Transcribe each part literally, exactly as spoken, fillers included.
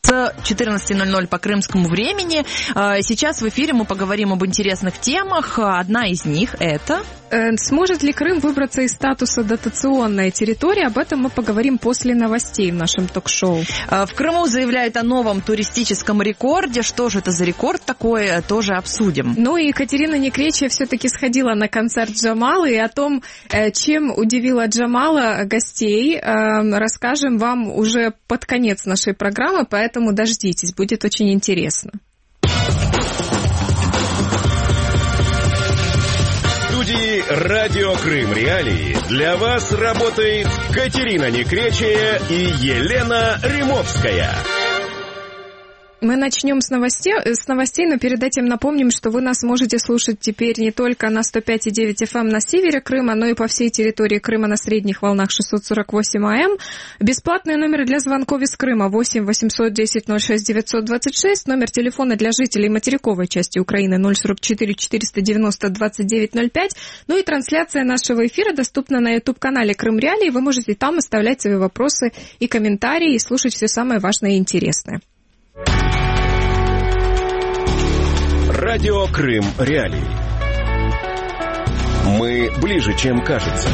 с четырнадцати ноль-ноль по крымскому времени. Сейчас в эфире мы поговорим об интересных темах. Одна из них это... Сможет ли Крым выбраться из статуса дотационной территории? Об этом мы поговорим после новостей в нашем ток-шоу. В Крыму заявляют о новом туристическом рекорде. Что же это за рекорд такой, тоже обсудим. Ну и Катерина Некречия все-таки сходила на концерт Джамалы. И о том, чем удивила Джамала гостей, расскажем вам уже под конец нашей программы, поэтому дождитесь, будет очень интересно. В студии «Радио Крым Реалии» для вас работает Катерина Некречия и Елена Римовская. Мы начнем с новостей, с новостей, но перед этим напомним, что вы нас можете слушать теперь не только на сто пять и девять эф эм на севере Крыма, но и по всей территории Крыма на средних волнах шестьсот сорок восемь а эм. Бесплатные номеры для звонков из Крыма восемь восемьсот десять ноль шесть девятьсот двадцать шесть, номер телефона для жителей материковой части Украины ноль сорок четыре четыреста девяносто двадцать девять ноль пять. Ну и трансляция нашего эфира доступна на YouTube-канале Крым Реалии. Вы можете там оставлять свои вопросы и комментарии и слушать все самое важное и интересное. Радио Крым Реалии. Мы ближе, чем кажется.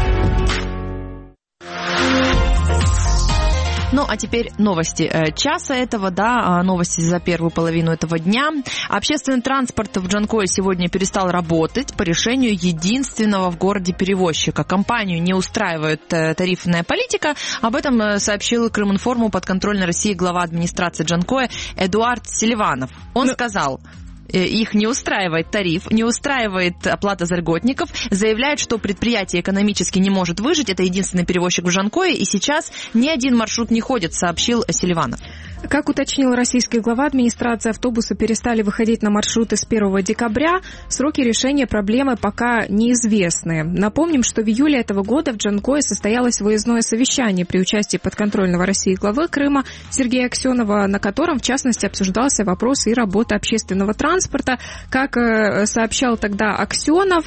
Ну, а теперь новости часа этого, да, новости за первую половину этого дня. Общественный транспорт в Джанкое сегодня перестал работать по решению единственного в городе перевозчика. Компанию не устраивает тарифная политика. Об этом сообщил Крыминформу подконтрольной России глава администрации Джанкое Эдуард Селиванов. Он Но... сказал... Их не устраивает тариф, не устраивает оплата за льготников, заявляет, что предприятие экономически не может выжить, это единственный перевозчик в Джанкое, и сейчас ни один маршрут не ходит, сообщил Селиванов. Как уточнил российский глава администрации, автобусы перестали выходить на маршруты с первого декабря. Сроки решения проблемы пока неизвестны. Напомним, что в июле этого года в Джанкое состоялось выездное совещание при участии подконтрольного России главы Крыма Сергея Аксенова, на котором, в частности, обсуждался вопрос и работы общественного транспорта. Как сообщал тогда Аксенов,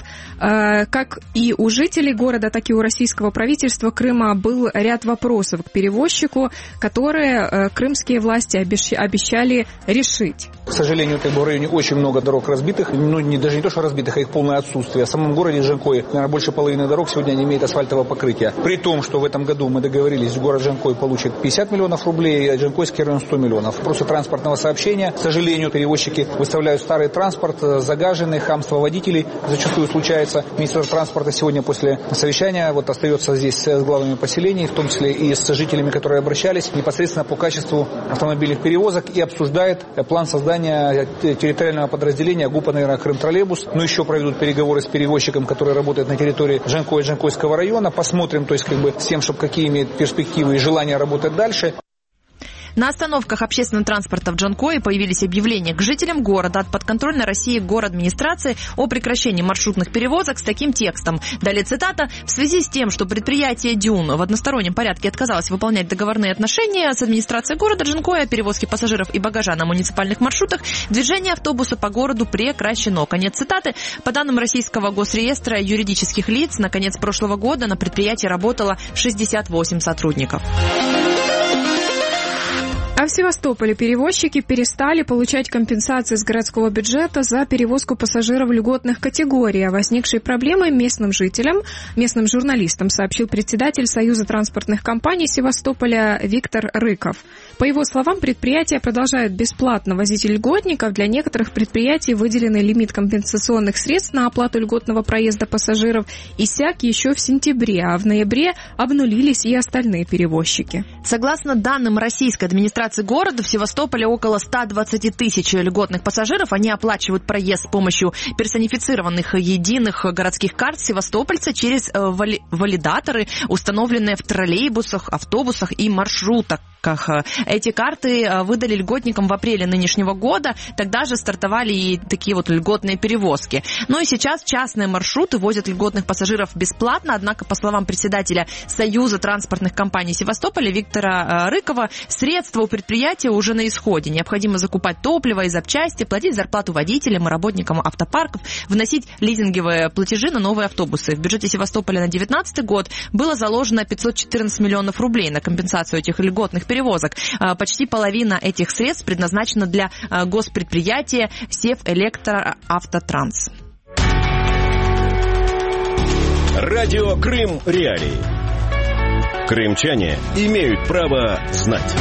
как и у жителей города, так и у российского правительства Крыма был ряд вопросов к перевозчику, которые крымские власти обещали решить. К сожалению, как бы в районе очень много дорог разбитых, ну не, даже не то, что разбитых, а их полное отсутствие. В самом городе Джанкое, наверное, больше половины дорог сегодня не имеет асфальтового покрытия. При том, что в этом году мы договорились, город Джанкое получит пятьдесят миллионов рублей, а Джанкойский район сто миллионов. Вопросы транспортного сообщения. К сожалению, перевозчики выставляют старый транспорт, загаженный, хамство водителей зачастую случается. Министерство транспорта сегодня после совещания вот остается здесь с главами поселений, в том числе и с жителями, которые обращались непосредственно по качеству автомобильных перевозок, и обсуждает план создания территориального подразделения ГУПа, наверное, Крым-троллейбус. Но еще проведут переговоры с перевозчиком, который работает на территории Джанкое и Джанкойского района. Посмотрим, то есть как бы с тем, чтобы какие имеют перспективы и желание работать дальше. На остановках общественного транспорта в Джанкое появились объявления к жителям города от подконтрольной России городадминистрации о прекращении маршрутных перевозок с таким текстом. Далее цитата. В связи с тем, что предприятие «Дюн» в одностороннем порядке отказалось выполнять договорные отношения с администрацией города Джанкое о перевозке пассажиров и багажа на муниципальных маршрутах, движение автобуса по городу прекращено. Конец цитаты. По данным Российского госреестра юридических лиц, на конец прошлого года на предприятии работало шестьдесят восемь сотрудников. А в Севастополе перевозчики перестали получать компенсации с городского бюджета за перевозку пассажиров льготных категорий. О возникшей проблеме местным жителям, местным журналистам сообщил председатель Союза транспортных компаний Севастополя Виктор Рыков. По его словам, предприятия продолжают бесплатно возить льготников. Для некоторых предприятий выделенный лимит компенсационных средств на оплату льготного проезда пассажиров иссяк еще в сентябре, а в ноябре обнулились и остальные перевозчики. Согласно данным российской администрации города, в Севастополе около ста двадцати тысяч льготных пассажиров. Они оплачивают проезд с помощью персонифицированных единых городских карт севастопольца через вали- валидаторы, установленные в троллейбусах, автобусах и маршрутах. Эти карты выдали льготникам в апреле нынешнего года. Тогда же стартовали и такие вот льготные перевозки. Ну и сейчас частные маршруты возят льготных пассажиров бесплатно. Однако, по словам председателя Союза транспортных компаний Севастополя Виктора Рыкова, средства у предприятия уже на исходе. Необходимо закупать топливо и запчасти, платить зарплату водителям и работникам автопарков, вносить лизинговые платежи на новые автобусы. В бюджете Севастополя на две тысячи девятнадцатый год было заложено пятьсот четырнадцать миллионов рублей на компенсацию этих льготных перевозок. грузоперевозок. Почти половина этих средств предназначена для госпредприятия Севэлектроавтотранс. Радио Крым Реалии. Крымчане имеют право знать.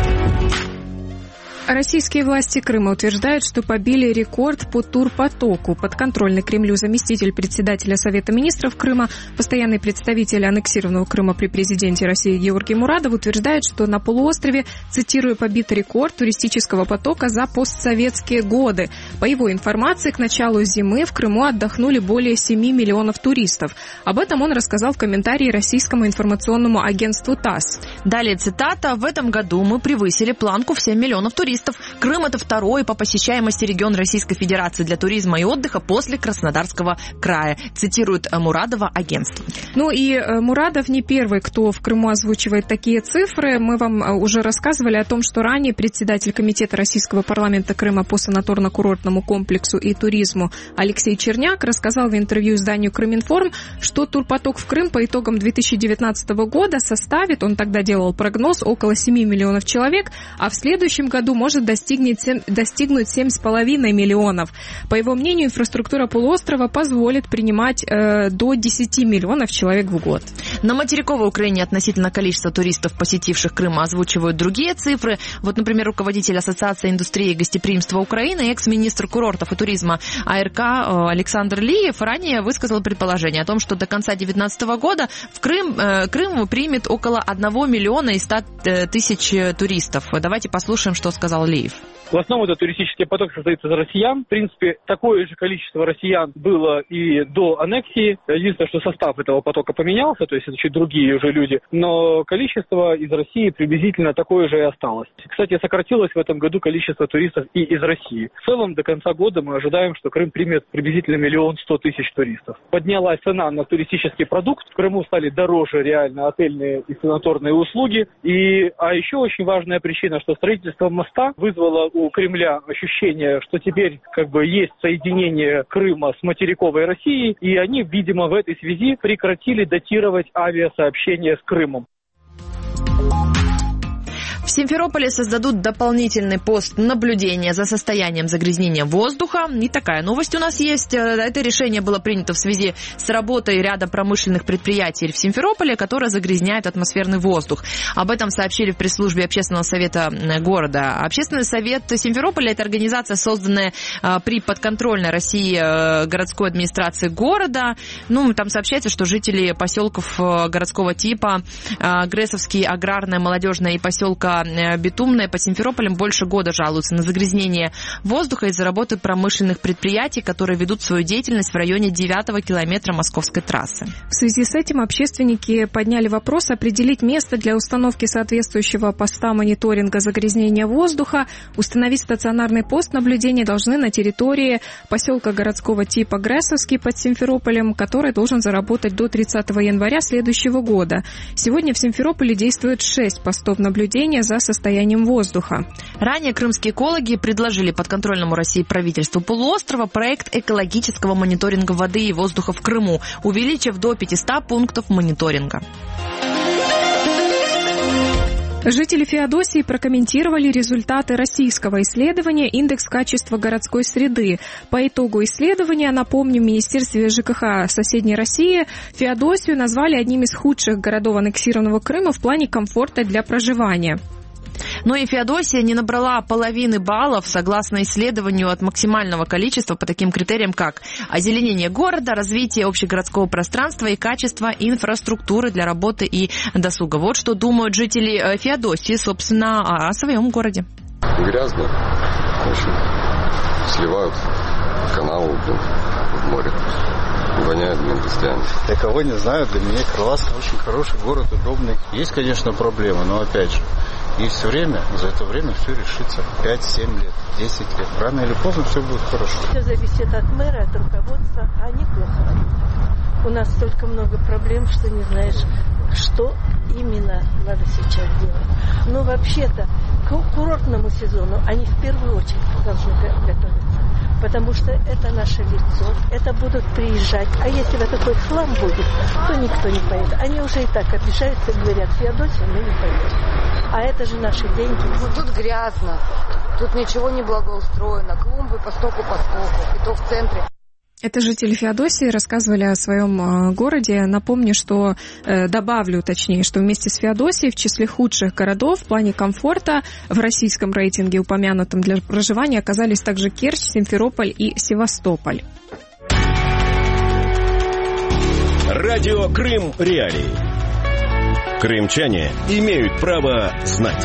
Российские власти Крыма утверждают, что побили рекорд по турпотоку. Подконтрольный Кремлю заместитель председателя Совета министров Крыма, постоянный представитель аннексированного Крыма при президенте России Георгий Мурадов утверждает, что на полуострове, цитирую, побит рекорд туристического потока за постсоветские годы. По его информации, к началу зимы в Крыму отдохнули более семи миллионов туристов. Об этом он рассказал в комментарии российскому информационному агентству ТАСС. Далее цитата. «В этом году мы превысили планку в семь миллионов туристов. Крым – это второй по посещаемости регион Российской Федерации для туризма и отдыха после Краснодарского края», цитирует Мурадова агентство. Ну и Мурадов не первый, кто в Крыму озвучивает такие цифры. Мы вам уже рассказывали о том, что ранее председатель Комитета Российского парламента Крыма по санаторно-курортному комплексу и туризму Алексей Черняк рассказал в интервью изданию «Крыминформ», что турпоток в Крым по итогам две тысячи девятнадцатого года составит, он тогда делал прогноз, около семи миллионов человек, а в следующем году может может достигнуть семь с половиной миллионов. По его мнению, инфраструктура полуострова позволит принимать э, до десяти миллионов человек в год. На материковой Украине относительно количества туристов, посетивших Крым, озвучивают другие цифры. Вот, например, руководитель Ассоциации индустрии и гостеприимства Украины, экс-министр курортов и туризма АРК Александр Лиев ранее высказал предположение о том, что до конца две тысячи девятнадцатого года в Крым, э, Крым примет около одного миллиона и ста тысяч туристов. Давайте послушаем, что сказал Лиев. В основном это туристический поток состоит из россиян. В принципе, такое же количество россиян было и до аннексии. Единственное, что состав этого потока поменялся, то есть это чуть другие уже люди. Но количество из России приблизительно такое же и осталось. Кстати, сократилось в этом году количество туристов и из России. В целом, до конца года мы ожидаем, что Крым примет приблизительно миллион сто тысяч туристов. Поднялась цена на туристический продукт. В Крыму стали дороже реально отельные и санаторные услуги. И, а еще очень важная причина, что строительство моста вызвало у Кремля ощущение, что теперь как бы есть соединение Крыма с материковой Россией, и они, видимо, в этой связи прекратили датировать авиасообщение с Крымом. В Симферополе создадут дополнительный пост наблюдения за состоянием загрязнения воздуха. И такая новость у нас есть. Это решение было принято в связи с работой ряда промышленных предприятий в Симферополе, которые загрязняют атмосферный воздух. Об этом сообщили в пресс-службе Общественного совета города. Общественный совет Симферополя – это организация, созданная при подконтрольной России городской администрации города. Ну, там сообщается, что жители поселков городского типа Гресовский, Аграрная, Молодежная и поселка Битумная под Симферополем больше года жалуются на загрязнение воздуха из-за работы промышленных предприятий, которые ведут свою деятельность в районе девятого километра Московской трассы. В связи с этим общественники подняли вопрос определить место для установки соответствующего поста мониторинга загрязнения воздуха. Установить стационарный пост наблюдения должны на территории поселка городского типа Гресовский под Симферополем, который должен заработать до тридцатого января следующего года. Сегодня в Симферополе действует шесть постов наблюдения за состоянием воздуха. Ранее крымские экологи предложили подконтрольному России правительству полуострова проект экологического мониторинга воды и воздуха в Крыму, увеличив до пятисот пунктов мониторинга. Жители Феодосии прокомментировали результаты российского исследования «Индекс качества городской среды». По итогу исследования, напомню, в Министерстве ЖКХ соседней России Феодосию назвали одним из худших городов аннексированного Крыма в плане комфорта для проживания. Но и Феодосия не набрала половины баллов, согласно исследованию, от максимального количества по таким критериям, как озеленение города, развитие общегородского пространства и качество инфраструктуры для работы и досуга. Вот что думают жители Феодосии, собственно, о своем городе. Грязно, очень сливают каналы в море. Воняет, блин, постоянно. Я кого не знаю, для меня Крылатск очень хороший город, удобный. Есть, конечно, проблемы, но опять же, есть время, за это время все решится. пять-семь лет, десять лет. Рано или поздно все будет хорошо. Все зависит от мэра, от руководства, а они плохо работают. У нас столько много проблем, что не знаешь, что именно надо сейчас делать. Но вообще-то к курортному сезону они в первую очередь должны готовиться. Потому что это наше лицо, это будут приезжать. А если вот такой хлам будет, то никто не поедет. Они уже и так обижаются, говорят, Феодосия, мы не поедем. А это же наши деньги. Ну, тут грязно, тут ничего не благоустроено, клумбы по стоку по стоку, и то в центре. Это жители Феодосии рассказывали о своем городе. Напомню, что, добавлю точнее, что вместе с Феодосией в числе худших городов в плане комфорта в российском рейтинге, упомянутом для проживания, оказались также Керчь, Симферополь и Севастополь. Радио Крым Реалии. Крымчане имеют право знать.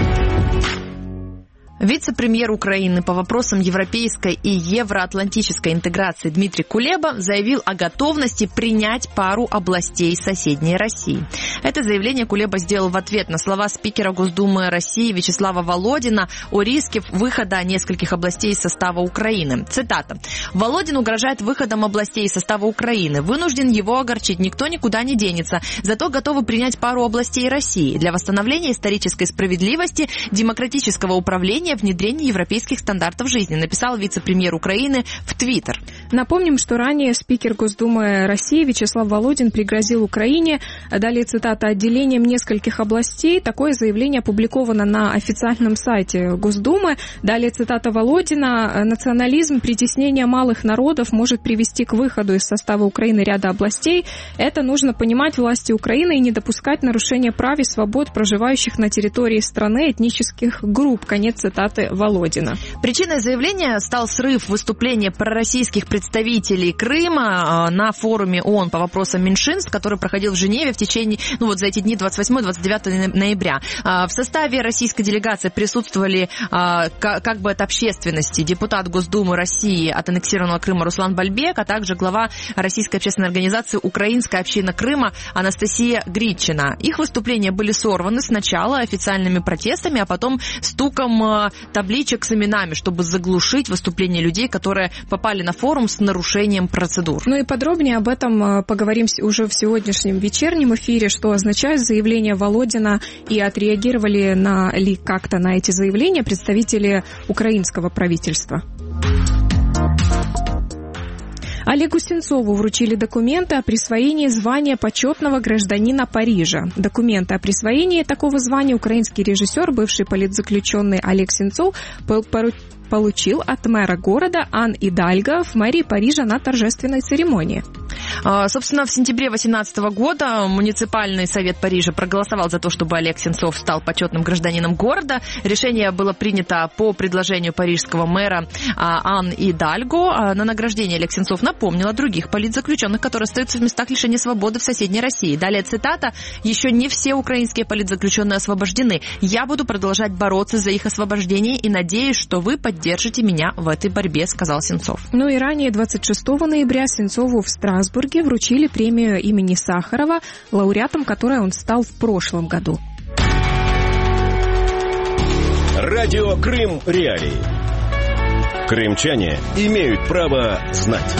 Вице-премьер Украины по вопросам европейской и евроатлантической интеграции Дмитрий Кулеба заявил о готовности принять пару областей соседней России. Это заявление Кулеба сделал в ответ на слова спикера Госдумы России Вячеслава Володина о риске выхода нескольких областей из состава Украины. Цитата. «Володин угрожает выходом областей из состава Украины. Вынужден его огорчить. Никто никуда не денется. Зато готовы принять пару областей России для восстановления исторической справедливости, демократического управления, внедрение европейских стандартов жизни», написал вице-премьер Украины в Твиттер. Напомним, что ранее спикер Госдумы России Вячеслав Володин пригрозил Украине, далее цитата, отделением нескольких областей. Такое заявление опубликовано на официальном сайте Госдумы. Далее цитата Володина. Национализм, притеснение малых народов может привести к выходу из состава Украины ряда областей. Это нужно понимать власти Украины и не допускать нарушения прав и свобод проживающих на территории страны этнических групп. Конец цитаты Володина. Причиной заявления стал срыв выступления пророссийских представителей Крыма на форуме ООН по вопросам меньшинств, который проходил в Женеве в течение, ну вот за эти дни двадцать восьмого — двадцать девятого ноября. В составе российской делегации присутствовали как бы от общественности депутат Госдумы России от аннексированного Крыма Руслан Бальбек, а также глава российской общественной организации «Украинская община Крыма» Анастасия Гритчина. Их выступления были сорваны сначала официальными протестами, а потом стуком табличек с именами, чтобы заглушить выступления людей, которые попали на форум с нарушением процедур. Ну и подробнее об этом поговорим уже в сегодняшнем вечернем эфире, что означает заявление Володина, и отреагировали на, ли как-то на эти заявления представители украинского правительства. Олегу Сенцову вручили документы о присвоении звания почетного гражданина Парижа. Документы о присвоении такого звания украинский режиссер, бывший политзаключенный Олег Сенцов, получил от мэра города Ан Идальго в мэрии Парижа на торжественной церемонии. Собственно, в сентябре две тысячи восемнадцатого года муниципальный совет Парижа проголосовал за то, чтобы Олег Сенцов стал почетным гражданином города. Решение было принято по предложению парижского мэра Ан Идальго. На награждение Олег Сенцов напомнил о других политзаключенных, которые остаются в местах лишения свободы в соседней России. Далее цитата. «Еще не все украинские политзаключенные освобождены. Я буду продолжать бороться за их освобождение и надеюсь, что вы поддержите меня в этой борьбе», сказал Сенцов. Ну и ранее двадцать шестого ноября Сенцову в Страсбурге вручили премию имени Сахарова, лауреатом которой он стал в прошлом году. Радио Крым Реалии. Крымчане имеют право знать.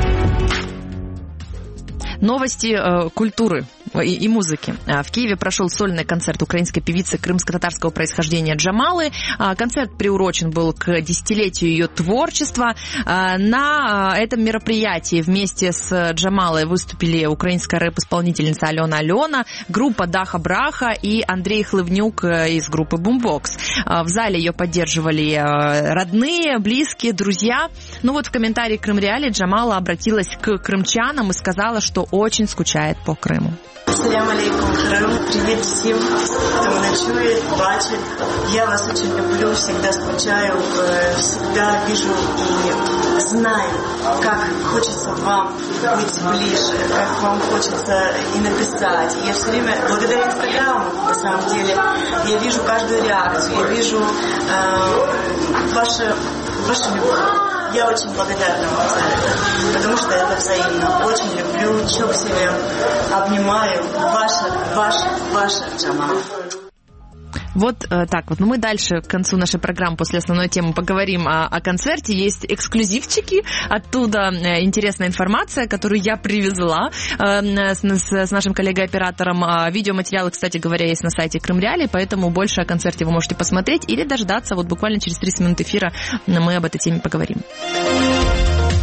Новости э, культуры и, и музыки. В Киеве прошел сольный концерт украинской певицы крымско-татарского происхождения Джамалы. Концерт приурочен был к десятилетию ее творчества. На этом мероприятии вместе с Джамалой выступили украинская рэп-исполнительница Алена Алена, группа Даха Браха и Андрей Хлывнюк из группы Boombox. В зале ее поддерживали родные, близкие, друзья. Ну вот в комментарии Крым Реалии Джамала обратилась к крымчанам и сказала, что очень скучает по Крыму. Салям алейкум, Крым. Привет всем, кто меня чует, бачит. Я вас очень люблю, всегда скучаю, всегда вижу и знаю, как хочется вам быть ближе, как вам хочется и написать. Я все время, благодаря Инстаграму, на самом деле, я вижу каждую реакцию, я вижу э, ваше, ваше любовь. Я очень благодарна вам за это, потому что это взаимно. Очень люблю, чук себе, обнимаю. Ваша, ваша, ваша Джамала. Вот э, так вот. Ну, мы дальше к концу нашей программы после основной темы поговорим о, о концерте. Есть эксклюзивчики, оттуда э, интересная информация, которую я привезла э, с, с нашим коллегой-оператором. Э, видеоматериалы, кстати говоря, есть на сайте Крым Реалии, поэтому больше о концерте вы можете посмотреть или дождаться. Вот буквально через тридцать минут эфира мы об этой теме поговорим.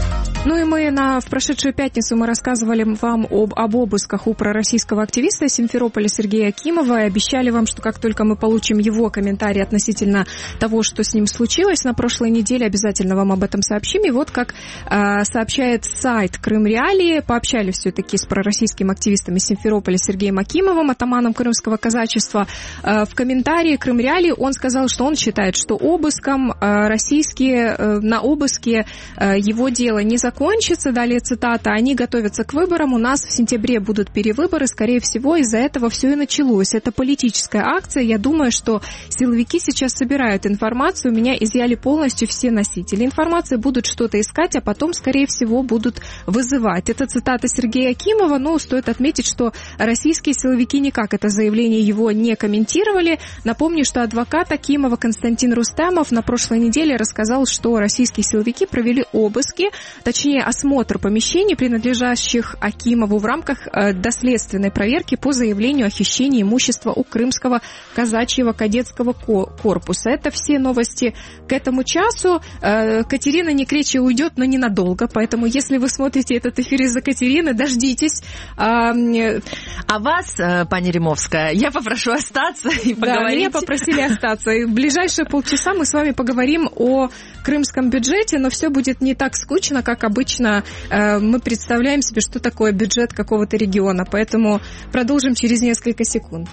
Ну и мы на, в прошедшую пятницу мы рассказывали вам об, об обысках у пророссийского активиста Симферополя Сергея Акимова и обещали вам, что как только мы получим его комментарий относительно того, что с ним случилось на прошлой неделе, обязательно вам об этом сообщим. И вот как э, сообщает сайт Крым Реалии, пообщались все-таки с пророссийским активистом из Симферополя Сергеем Акимовым, атаманом крымского казачества. Э, в комментарии Крым Реалии он сказал, что он считает, что обыском э, российские, э, на обыске э, его дело не закончится. Кончится, далее цитата, они готовятся к выборам, у нас в сентябре будут перевыборы, скорее всего, из-за этого все и началось. Это политическая акция, я думаю, что силовики сейчас собирают информацию, у меня изъяли полностью все носители информации, будут что-то искать, а потом, скорее всего, будут вызывать. Это цитата Сергея Акимова, но стоит отметить, что российские силовики никак это заявление его не комментировали. Напомню, что адвокат Акимова Константин Рустемов на прошлой неделе рассказал, что российские силовики провели обыски, точнее, осмотр помещений, принадлежащих Акимову в рамках э, доследственной проверки по заявлению о хищении имущества у Крымского казачьего кадетского корпуса. Это все новости к этому часу. Э, Катерина Некречия уйдет, но ненадолго, поэтому если вы смотрите этот эфир из-за Катерины, дождитесь. Э, а вас, э, пани Римовская, я попрошу остаться и поговорить. Да, меня попросили остаться. И в ближайшие полчаса мы с вами поговорим о крымском бюджете, но все будет не так скучно, как обычно. Обычно э, мы представляем себе, что такое бюджет какого-то региона, поэтому продолжим через несколько секунд.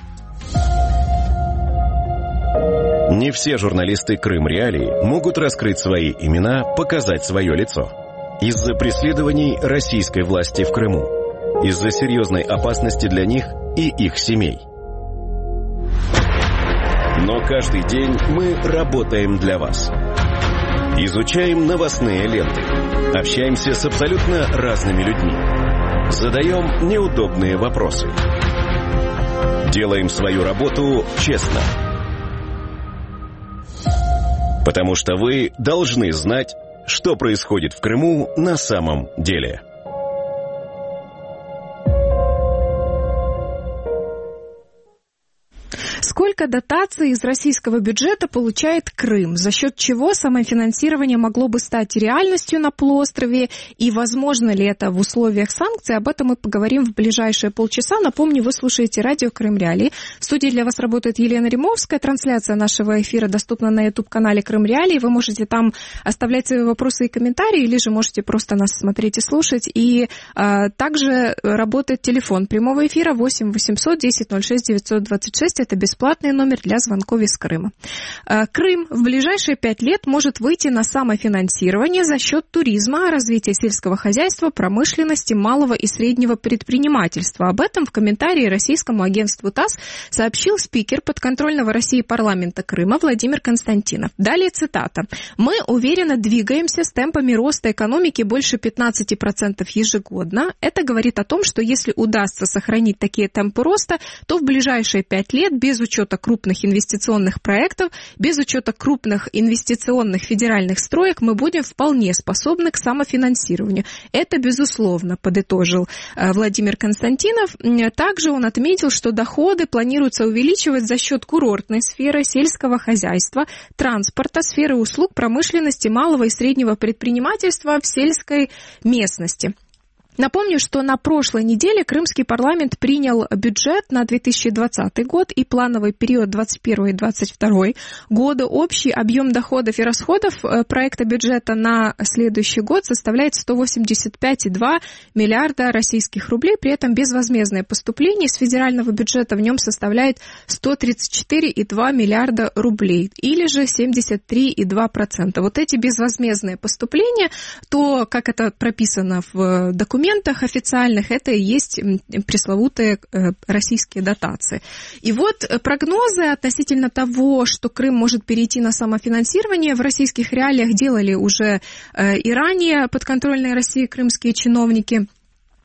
Не все журналисты Крым Реалии могут раскрыть свои имена, показать свое лицо. Из-за преследований российской власти в Крыму, из-за серьезной опасности для них и их семей. Но каждый день мы работаем для вас. Изучаем новостные ленты. Общаемся с абсолютно разными людьми. Задаем неудобные вопросы. Делаем свою работу честно. Потому что вы должны знать, что происходит в Крыму на самом деле. Сколько дотаций из российского бюджета получает Крым? За счет чего самофинансирование могло бы стать реальностью на полуострове? И возможно ли это в условиях санкций? Об этом мы поговорим в ближайшие полчаса. Напомню, вы слушаете радио Крым Реалии. В студии для вас работает Елена Римовская. Трансляция нашего эфира доступна на YouTube-канале Крым Реалии. Вы можете там оставлять свои вопросы и комментарии, или же можете просто нас смотреть и слушать. И а, также работает телефон прямого эфира восемь восемьсот десять ноль шесть девятьсот двадцать шесть. Это бесплатно. Бесплатный номер для звонков из Крыма. Крым в ближайшие пять лет может выйти на самофинансирование за счет туризма, развития сельского хозяйства, промышленности, малого и среднего предпринимательства. Об этом в комментарии российскому агентству ТАСС сообщил спикер подконтрольного России парламента Крыма Владимир Константинов. Далее цитата. «Мы уверенно двигаемся с темпами роста экономики больше пятнадцать процентов ежегодно. Это говорит о том, что если удастся сохранить такие темпы роста, то в ближайшие пять лет без учета крупных инвестиционных проектов, без учета крупных инвестиционных федеральных строек мы будем вполне способны к самофинансированию». Это, безусловно, подытожил Владимир Константинов. Также он отметил, что доходы планируется увеличивать за счет курортной сферы, сельского хозяйства, транспорта, сферы услуг, промышленности, малого и среднего предпринимательства в сельской местности. Напомню, что на прошлой неделе крымский парламент принял бюджет на две тысячи двадцатый год и плановый период двадцать первый и двадцать второй года. Общий объем доходов и расходов проекта бюджета на следующий год составляет сто восемьдесят пять целых два миллиарда российских рублей. При этом безвозмездное поступление из федерального бюджета в нем составляет сто тридцать четыре целых два миллиарда рублей, или же семьдесят три целых два процента. Вот эти безвозмездные поступления, то, как это прописано в документах, документах официальных, это и есть пресловутые российские дотации. И вот прогнозы относительно того, что Крым может перейти на самофинансирование, в российских реалиях делали уже и ранее подконтрольные России крымские чиновники.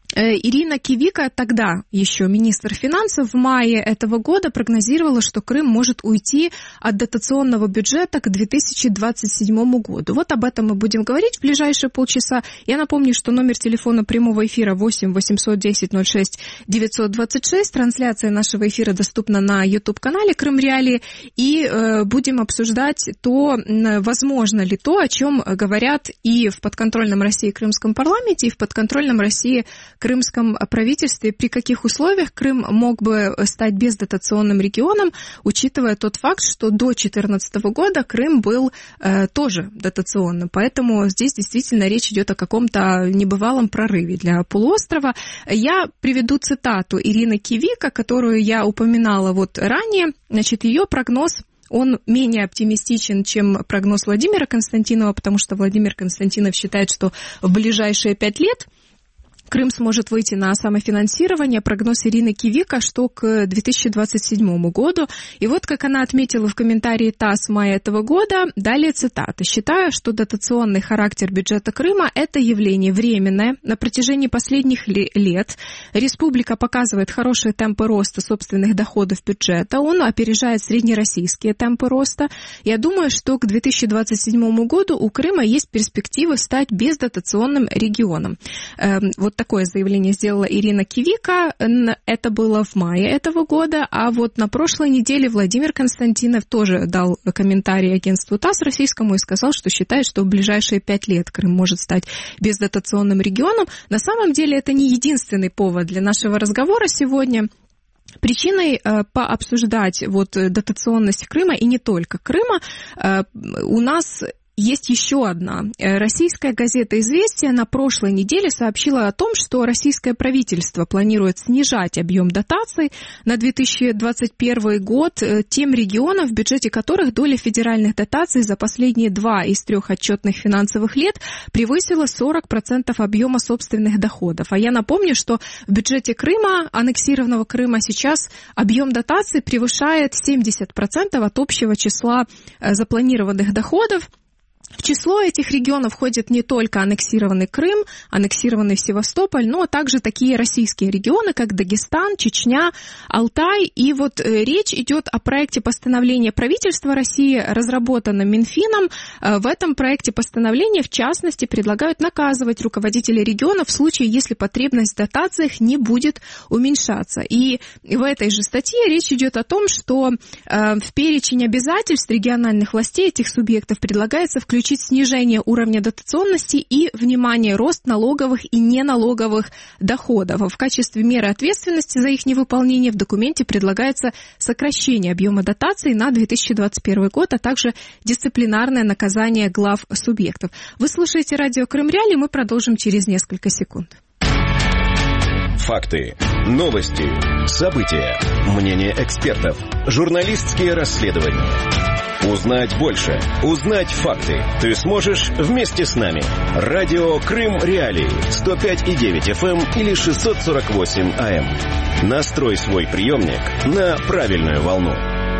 Ирина Кивика, тогда еще министр финансов, в мае этого года прогнозировала, что Крым может уйти от дотационного бюджета к две тысячи двадцать седьмому году. Вот об этом мы будем говорить в ближайшие полчаса. Я напомню, что номер телефона прямого эфира восемь восемьсот десять ноль шесть девятьсот двадцать шесть. Трансляция нашего эфира доступна на YouTube-канале Крым Реалии. И э, будем обсуждать то, возможно ли то, о чем говорят и в подконтрольном России Крымском парламенте, и в подконтрольном России крымском правительстве, при каких условиях Крым мог бы стать бездотационным регионом, учитывая тот факт, что до две тысячи четырнадцатого года Крым был э, тоже дотационным. Поэтому здесь действительно речь идет о каком-то небывалом прорыве для полуострова. Я приведу цитату Ирины Кивика, которую я упоминала вот ранее. Значит, ее прогноз, он менее оптимистичен, чем прогноз Владимира Константинова, потому что Владимир Константинов считает, что в ближайшие пять лет Крым сможет выйти на самофинансирование. Прогноз Ирины Кивика, что к две тысячи двадцать седьмому году. И вот как она отметила в комментарии ТАСС мая этого года, далее цитата. «Считаю, что дотационный характер бюджета Крыма – это явление временное. На протяжении последних лет республика показывает хорошие темпы роста собственных доходов бюджета. Он опережает среднероссийские темпы роста. Я думаю, что к две тысячи двадцать седьмому году у Крыма есть перспективы стать бездотационным регионом». Вот такое заявление сделала Ирина Кивика. Это было в мае этого года. А вот на прошлой неделе Владимир Константинов тоже дал комментарий агентству ТАСС российскому и сказал, что считает, что в ближайшие пять лет Крым может стать бездотационным регионом. На самом деле это не единственный повод для нашего разговора сегодня. Причиной э, пообсуждать вот дотационность Крыма, и не только Крыма, э, у нас есть еще одна. Российская газета «Известия» на прошлой неделе сообщила о том, что российское правительство планирует снижать объем дотаций на две тысячи двадцать первый год тем регионам, в бюджете которых доля федеральных дотаций за последние два из трех отчетных финансовых лет превысила сорок процентов объема собственных доходов. А я напомню, что в бюджете Крыма, аннексированного Крыма, сейчас объем дотаций превышает семьдесят процентов от общего числа запланированных доходов. В число этих регионов входит не только аннексированный Крым, аннексированный Севастополь, но также такие российские регионы, как Дагестан, Чечня, Алтай. И вот речь идет о проекте постановления правительства России, разработанном Минфином. В этом проекте постановления, в частности, предлагают наказывать руководителей регионов в случае, если потребность в дотациях не будет уменьшаться. И в этой же статье речь идет о том, что в перечень обязательств региональных властей этих субъектов предлагается включить включить снижение уровня дотационности и, внимание, рост налоговых и неналоговых доходов. В качестве меры ответственности за их невыполнение в документе предлагается сокращение объема дотаций на две тысячи двадцать первый год, а также дисциплинарное наказание глав субъектов. Вы слушаете радио Крым Реалии, мы продолжим через несколько секунд. Факты, новости, события, мнения экспертов, журналистские расследования. Узнать больше, узнать факты ты сможешь вместе с нами. Радио Крым Реалии, сто пять и девять эф эм или шестьсот сорок восемь а эм. Настрой свой приемник на правильную волну.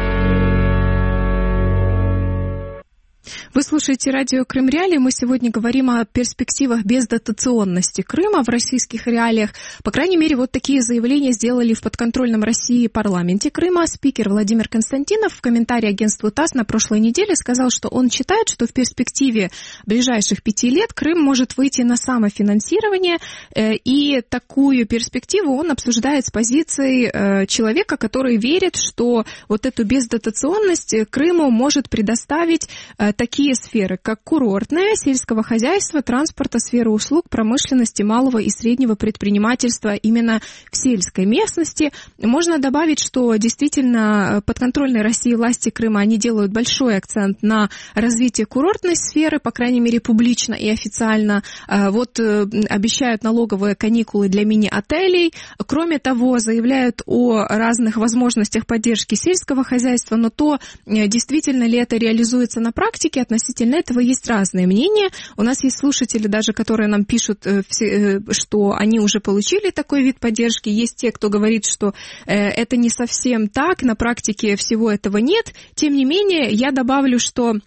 Вы слушаете радио Крым Реалии. Мы сегодня говорим о перспективах бездотационности Крыма в российских реалиях. По крайней мере, вот такие заявления сделали в подконтрольном России парламенте Крыма. Спикер Владимир Константинов в комментарии агентству ТАСС на прошлой неделе сказал, что он считает, что в перспективе ближайших пяти лет Крым может выйти на самофинансирование. И такую перспективу он обсуждает с позиции человека, который верит, что вот эту бездотационность Крыму может предоставить такие сферы, как курортное, сельского хозяйства, транспорта, сфера услуг, промышленности, малого и среднего предпринимательства именно в сельской местности. Можно добавить, что действительно подконтрольные России власти Крыма, они делают большой акцент на развитие курортной сферы, по крайней мере, публично и официально. Вот обещают налоговые каникулы для мини-отелей. Кроме того, заявляют о разных возможностях поддержки сельского хозяйства, но то, действительно ли это реализуется на практике, относительно этого есть разные мнения. У нас есть слушатели даже, которые нам пишут, что они уже получили такой вид поддержки. Есть те, кто говорит, что это не совсем так, на практике всего этого нет. Тем не менее, я добавлю, что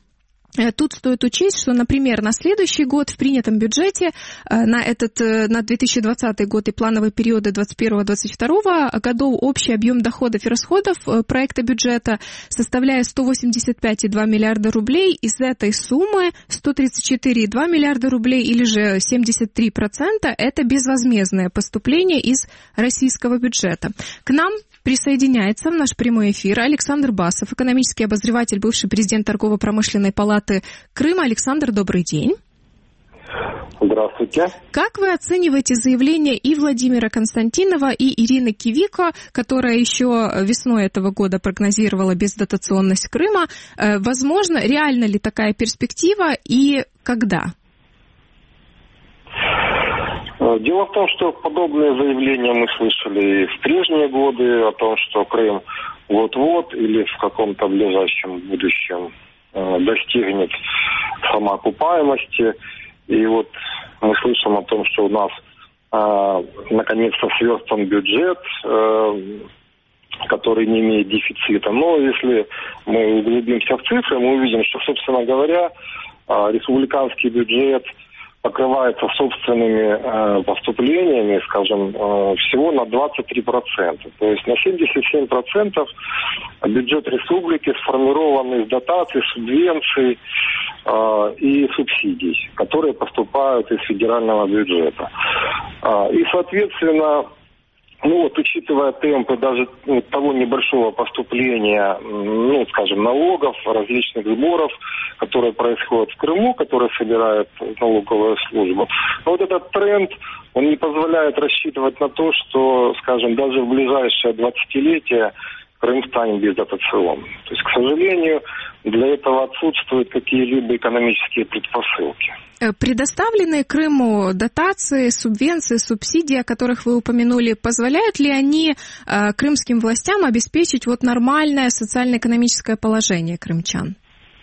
Тут стоит учесть, что, например, на следующий год в принятом бюджете на, этот, на две тысячи двадцатый год и плановые периоды двадцать первого — двадцать второго годов общий объем доходов и расходов проекта бюджета составляет сто восемьдесят пять целых два миллиарда рублей. Из этой суммы сто тридцать четыре целых два миллиарда рублей, или же семьдесят три процента, это безвозмездное поступление из российского бюджета. К нам присоединяется в наш прямой эфир Александр Басов, экономический обозреватель, бывший президент Торгово-промышленной палаты Крыма. Александр, добрый день. Здравствуйте. Как вы оцениваете заявление и Владимира Константинова, и Ирины Кивико, которая еще весной этого года прогнозировала бездотационность Крыма? Возможно, реальна ли такая перспектива и когда? Дело в том, что подобные заявления мы слышали и в прежние годы о том, что Крым вот-вот или в каком-то ближайшем будущем достигнет самоокупаемости. И вот мы слышим о том, что у нас э, наконец-то сверстан бюджет, э, который не имеет дефицита. Но если мы углубимся в цифры, мы увидим, что, собственно говоря, э, республиканский бюджет покрывается собственными э, поступлениями, скажем, э, всего на двадцать три процента. То есть на семьдесят семь процентов бюджет республики сформирован из дотаций, субвенций э, и субсидий, которые поступают из федерального бюджета. Э, и, соответственно, ну вот, учитывая темпы даже ну, того небольшого поступления, ну, скажем, налогов, различных сборов, которые происходят в Крыму, которые собирает налоговая служба, но вот этот тренд, он не позволяет рассчитывать на то, что, скажем, даже в ближайшее двадцатилетие Крым станет бездотационным. То есть, к сожалению, для этого отсутствуют какие-либо экономические предпосылки. Предоставленные Крыму дотации, субвенции, субсидии, о которых вы упомянули, позволяют ли они э, крымским властям обеспечить вот нормальное социально-экономическое положение крымчан?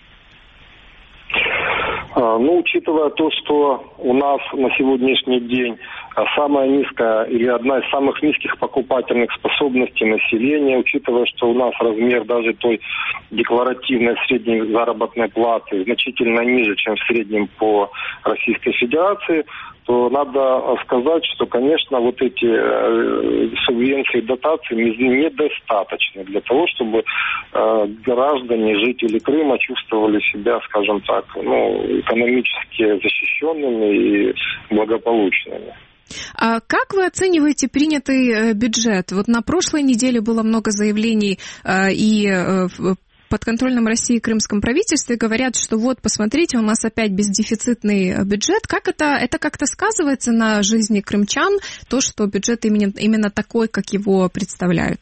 Ну, учитывая то, что у нас на сегодняшний день самая низкая или одна из самых низких покупательных способностей населения, учитывая, что у нас размер даже той декларативной средней заработной платы значительно ниже, чем в среднем по Российской Федерации, то надо сказать, что, конечно, вот эти э, субвенции, дотации недостаточны для того, чтобы э, граждане, жители Крыма чувствовали себя, скажем так, ну, экономически защищенными и благополучными. А как вы оцениваете принятый бюджет? Вот на прошлой неделе было много заявлений э, и э, в подконтрольном России крымском правительстве говорят, что вот, посмотрите, у нас опять бездефицитный бюджет. Как это, это как-то сказывается на жизни крымчан, то, что бюджет именно, именно такой, как его представляют?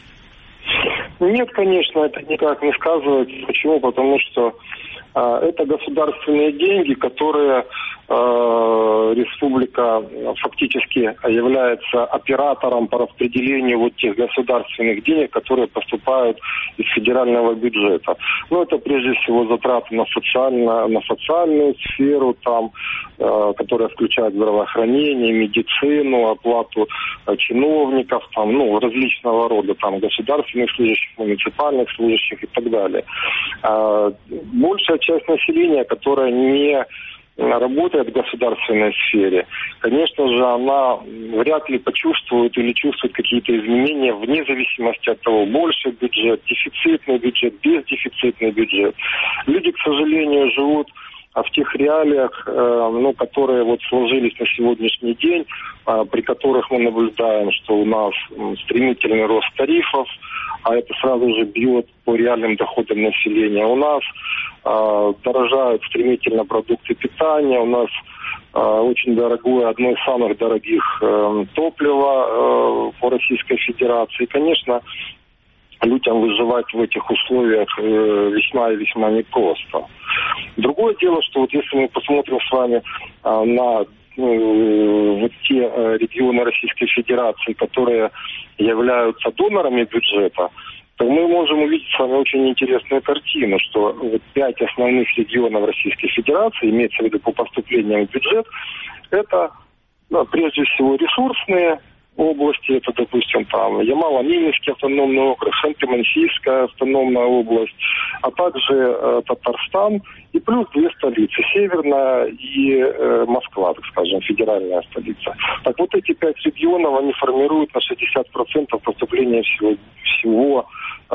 Нет, конечно, это никак не сказывается. Почему? Потому что э, это государственные деньги, которые э, республика фактически является оператором по распределению вот тех государственных денег, которые поступают из федерального бюджета. Ну, это прежде всего затраты на, социально, на социальную сферу, там, э, которая включает здравоохранение, медицину, оплату э, чиновников, там, ну, различного рода, там, государственных служащих, муниципальных служащих и так далее. Э, большая часть населения, которая не работает в государственной сфере, конечно же, она вряд ли почувствует или чувствует какие-то изменения вне зависимости от того, больше бюджет, дефицитный бюджет, бездефицитный бюджет. Люди, к сожалению, живут в тех реалиях, ну, которые вот сложились на сегодняшний день, при которых мы наблюдаем, что у нас стремительный рост тарифов, а это сразу же бьет по реальным доходам населения. У нас э, дорожают стремительно продукты питания, у нас э, очень дорогое, одно из самых дорогих э, топливо э, по Российской Федерации. И, конечно, людям выживать в этих условиях э, весьма и весьма непросто. Другое дело, что вот если мы посмотрим с вами э, на вот те регионы Российской Федерации, которые являются донорами бюджета, то мы можем увидеть с вами очень интересную картину, что вот пять основных регионов Российской Федерации, имеется в виду по поступлениям в бюджет, это, ну, прежде всего ресурсные, области, это, допустим, там Ямало-Ненецкий автономный округ, Ханты-Мансийская автономная область, а также э, Татарстан и плюс две столицы, Северная и э, Москва, так скажем, федеральная столица. Так вот эти пять регионов, они формируют на шестьдесят процентов поступления всего, всего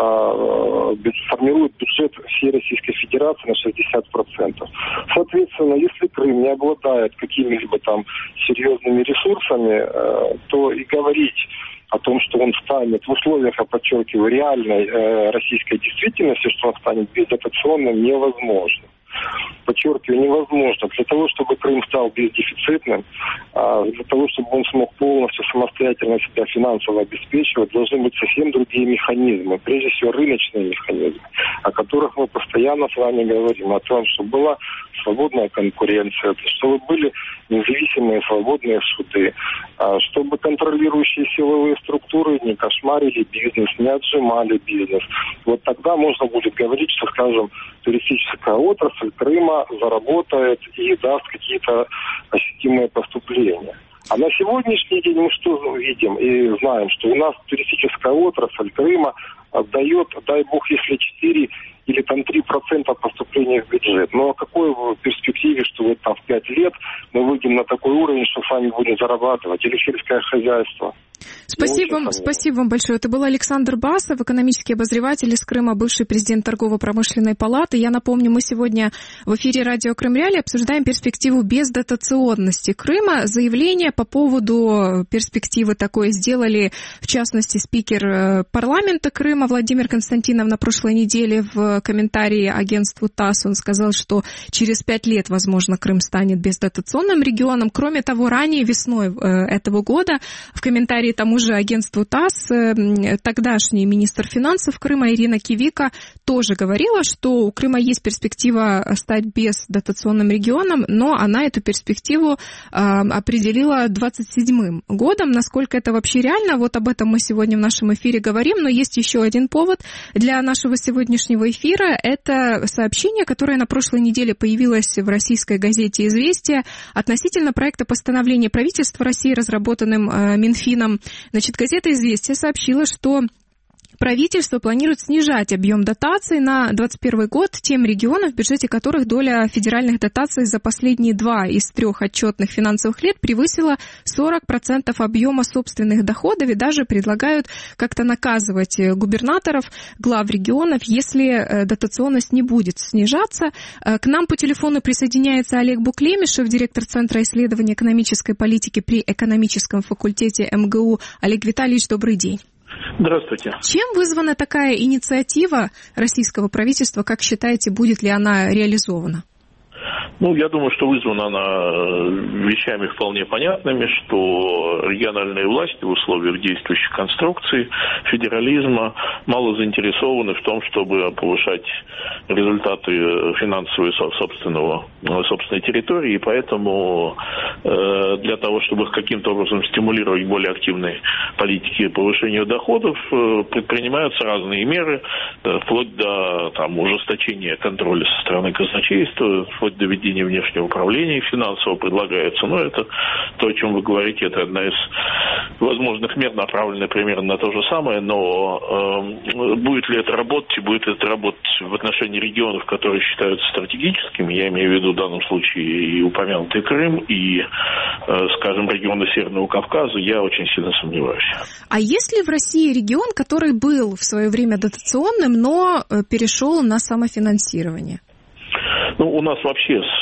э, формируют бюджет всей Российской Федерации на шестьдесят процентов. Соответственно, если Крым не обладает какими-либо там серьезными ресурсами, э, то и говорить о том, что он станет в условиях, я подчеркиваю, реальной э, российской действительности, что он станет бездотационным, невозможно. Подчеркиваю, невозможно. Для того, чтобы Крым стал бездефицитным, для того, чтобы он смог полностью самостоятельно себя финансово обеспечивать, должны быть совсем другие механизмы. Прежде всего, рыночные механизмы, о которых мы постоянно с вами говорим. О том, чтобы была свободная конкуренция, чтобы были независимые свободные суды, чтобы контролирующие силовые структуры не кошмарили бизнес, не отжимали бизнес. Вот тогда можно будет говорить, что, скажем, туристическая отрасль Крыма заработает и даст какие-то ощутимые поступления. А на сегодняшний день мы что видим и знаем, что у нас туристическая отрасль Крыма отдает, дай бог, если четыре или там три процента поступления в бюджет. Но о какой перспективе, что вот там в пять лет мы выйдем на такой уровень, что сами будем зарабатывать, или сельское хозяйство? Спасибо вам, спасибо вам большое. Это был Александр Басов, экономический обозреватель из Крыма, бывший президент торгово-промышленной палаты. Я напомню, мы сегодня в эфире радио Крым Реалии обсуждаем перспективу бездотационности Крыма. Заявление по поводу перспективы такое сделали, в частности, спикер парламента Крыма Владимир Константинов на прошлой неделе в комментарии агентству ТАСС. Он сказал, что через пять лет, возможно, Крым станет бездотационным регионом. Кроме того, ранее весной этого года в комментарии тому же агентству ТАСС тогдашний министр финансов Крыма Ирина Кивика тоже говорила, что у Крыма есть перспектива стать бездотационным регионом, но она эту перспективу э, определила двадцать седьмым годом. Насколько это вообще реально, вот об этом мы сегодня в нашем эфире говорим, но есть еще один повод для нашего сегодняшнего эфира. Это сообщение, которое на прошлой неделе появилось в российской газете «Известия» относительно проекта постановления правительства России, разработанным э, Минфином. Значит, газета «Известия» сообщила, что правительство планирует снижать объем дотаций на двадцать первый год тем регионам, в бюджете которых доля федеральных дотаций за последние два из трех отчетных финансовых лет превысила сорок процентов объема собственных доходов, и даже предлагают как-то наказывать губернаторов, глав регионов, если дотационность не будет снижаться. К нам по телефону присоединяется Олег Буклемишев, директор Центра исследования экономической политики при экономическом факультете эм гэ у. Олег Витальевич, добрый день. Здравствуйте. Чем вызвана такая инициатива российского правительства? Как считаете, будет ли она реализована? Ну, я думаю, что вызвана она вещами вполне понятными, что региональные власти в условиях действующей конструкции федерализма мало заинтересованы в том, чтобы повышать результаты финансовые собственного, собственной территории, и поэтому э, для того, чтобы их каким-то образом стимулировать к более активной политике повышения доходов, э, предпринимаются разные меры, э, вплоть до там, ужесточения контроля со стороны казначейства, вплоть до ведения внешнего управления финансового предлагается. Но это то, о чем вы говорите, это одна из возможных мер, направленная примерно на то же самое, но э, будет ли это работать, и будет ли это работать в отношении регионов, которые считаются стратегическими, я имею в виду в данном случае и упомянутый Крым, и, э, скажем, регионы Северного Кавказа, я очень сильно сомневаюсь. А есть ли в России регион, который был в свое время дотационным, но перешел на самофинансирование? Ну, у нас вообще с,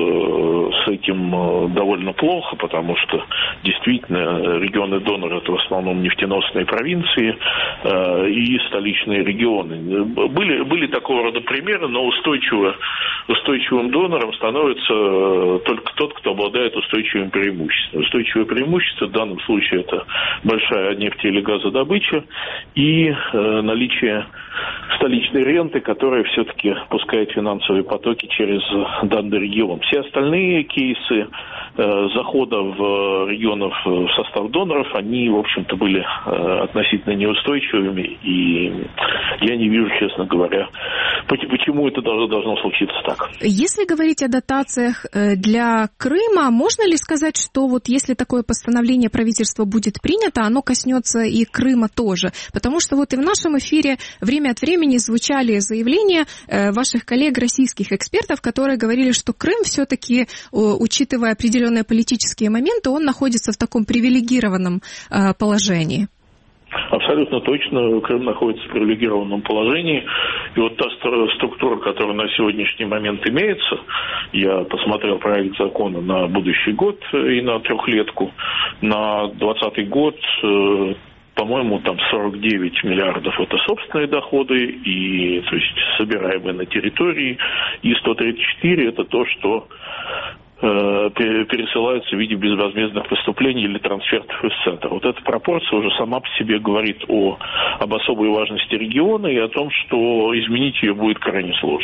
с этим довольно плохо, потому что действительно регионы-доноры – это в основном нефтеносные провинции э, и столичные регионы. Были, были такого рода примеры, но устойчиво, устойчивым донором становится только тот, кто обладает устойчивым преимуществом. Устойчивое преимущество в данном случае – это большая нефть- или газодобыча и э, наличие столичной ренты, которая все-таки пускает финансовые потоки через данный регион. Все остальные кейсы захода в регионов в состав доноров, они, в общем-то, были относительно неустойчивыми, и я не вижу, честно говоря, почему это должно случиться так. Если говорить о дотациях для Крыма, можно ли сказать, что вот если такое постановление правительства будет принято, оно коснется и Крыма тоже? Потому что вот и в нашем эфире время от времени звучали заявления ваших коллег, российских экспертов, которые говорили, что Крым все-таки, учитывая определенные политические моменты, он находится в таком привилегированном э, положении. Абсолютно точно, Крым находится в привилегированном положении. И вот та структура, которая на сегодняшний момент имеется, я посмотрел проект закона на будущий год и на трехлетку, на двадцатый год, по-моему, там сорок девять миллиардов это собственные доходы, и, то есть собираемые на территории, и сто тридцать четыре это то, что пересылаются в виде безвозмездных поступлений или трансфертов из центра. Вот эта пропорция уже сама по себе говорит о, об особой важности региона и о том, что изменить ее будет крайне сложно.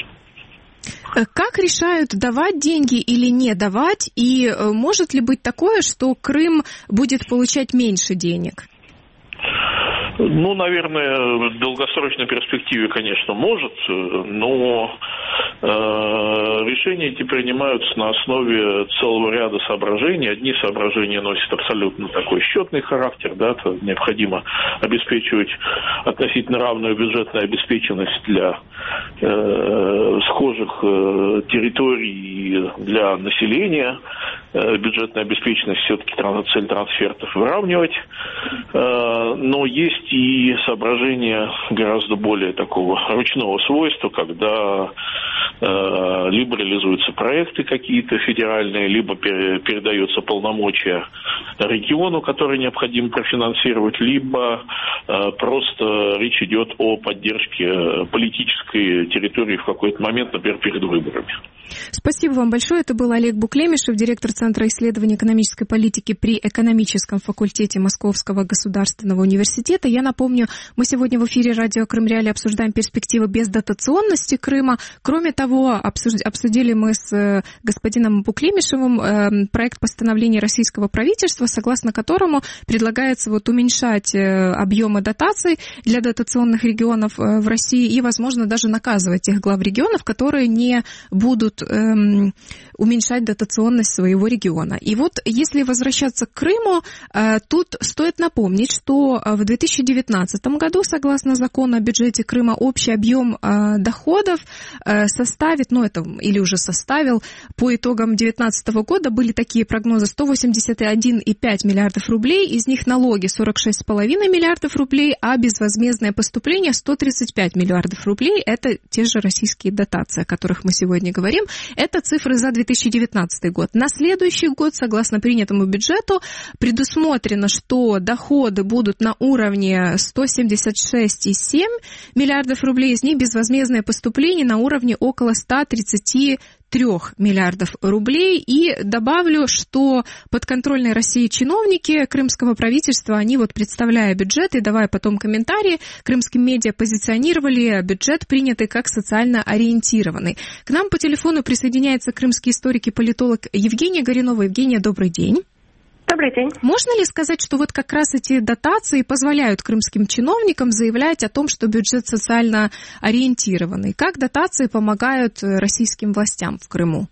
Как решают, давать деньги или не давать, и может ли быть такое, что Крым будет получать меньше денег? Ну, наверное, в долгосрочной перспективе, конечно, может, но э, решения эти принимаются на основе целого ряда соображений. Одни соображения носят абсолютно такой счетный характер, да, то необходимо обеспечивать относительно равную бюджетную обеспеченность для э, схожих э, территорий для населения. Э, бюджетная обеспеченность все-таки цель трансфертов выравнивать, э, но есть и соображения гораздо более такого ручного свойства, когда э, либо реализуются проекты какие-то федеральные, либо пере, передаются полномочия региону, который необходимо профинансировать, либо э, просто речь идет о поддержке политической территории в какой-то момент, например, перед выборами. Спасибо вам большое. Это был Олег Буклемишев, директор Центра исследований экономической политики при экономическом факультете Московского государственного университета. Я напомню, мы сегодня в эфире радио Крым Реалии обсуждаем перспективы бездотационности Крыма. Кроме того, обсудили мы с господином Буклемишевым проект постановления российского правительства, согласно которому предлагается вот уменьшать объемы дотаций для дотационных регионов в России и, возможно, даже наказывать тех глав регионов, которые не будут эм, уменьшать дотационность своего региона. И вот если возвращаться к Крыму, э, тут стоит напомнить, что в две тысячи девятнадцатом году, согласно закону о бюджете Крыма, общий объем э, доходов э, составит, ну это или уже составил, по итогам две тысячи девятнадцатого года были такие прогнозы: сто восемьдесят один и пять миллиардов рублей, из них налоги сорок шесть и пять миллиардов рублей, а безвозмездное поступление сто тридцать пять миллиардов рублей. Это те же российские дотации, о которых мы сегодня говорим. Это цифры за две тысячи девятнадцатый год. На следующий год, согласно принятому бюджету, предусмотрено, что доходы будут на уровне сто семьдесят шесть и семь миллиардов рублей, из них безвозмездное поступление на уровне около сто тридцать трех миллиардов рублей. И добавлю, что подконтрольные России чиновники крымского правительства, они вот, представляя бюджет и давая потом комментарии, крымским медиа позиционировали бюджет, принятый как социально ориентированный. К нам по телефону присоединяется крымский историк и политолог Евгения Горинова. Евгения, добрый день. Добрый день. Можно ли сказать, что вот как раз эти дотации позволяют крымским чиновникам заявлять о том, что бюджет социально ориентированный? Как дотации помогают российским властям в Крыму?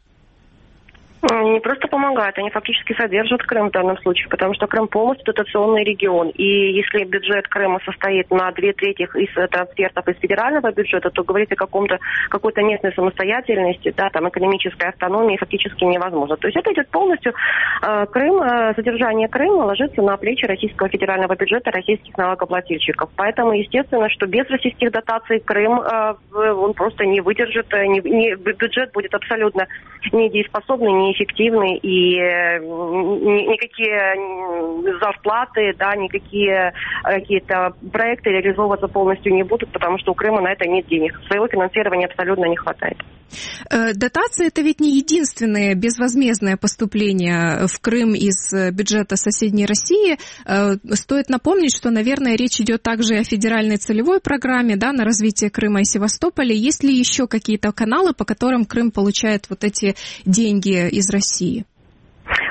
Не просто помогают, они фактически содержат Крым в данном случае, потому что Крым полностью дотационный регион. И если бюджет Крыма состоит на две трети из трансфертов из федерального бюджета, то говорить о каком-то, какой-то местной самостоятельности, да, там, экономической автономии фактически невозможно. То есть это идет полностью э, Крым, э, содержание Крыма ложится на плечи российского федерального бюджета, российских налогоплательщиков. Поэтому, естественно, что без российских дотаций Крым, э, он просто не выдержит, э, не, не, бюджет будет абсолютно недееспособный, не эффективны, и никакие зарплаты, да, никакие какие-то проекты реализовываться полностью не будут, потому что у Крыма на это нет денег. Своего финансирования абсолютно не хватает. Дотации — это ведь не единственное безвозмездное поступление в Крым из бюджета соседней России. Стоит напомнить, что, наверное, речь идет также о федеральной целевой программе, да, на развитие Крыма и Севастополя. Есть ли еще какие-то каналы, по которым Крым получает вот эти деньги из России?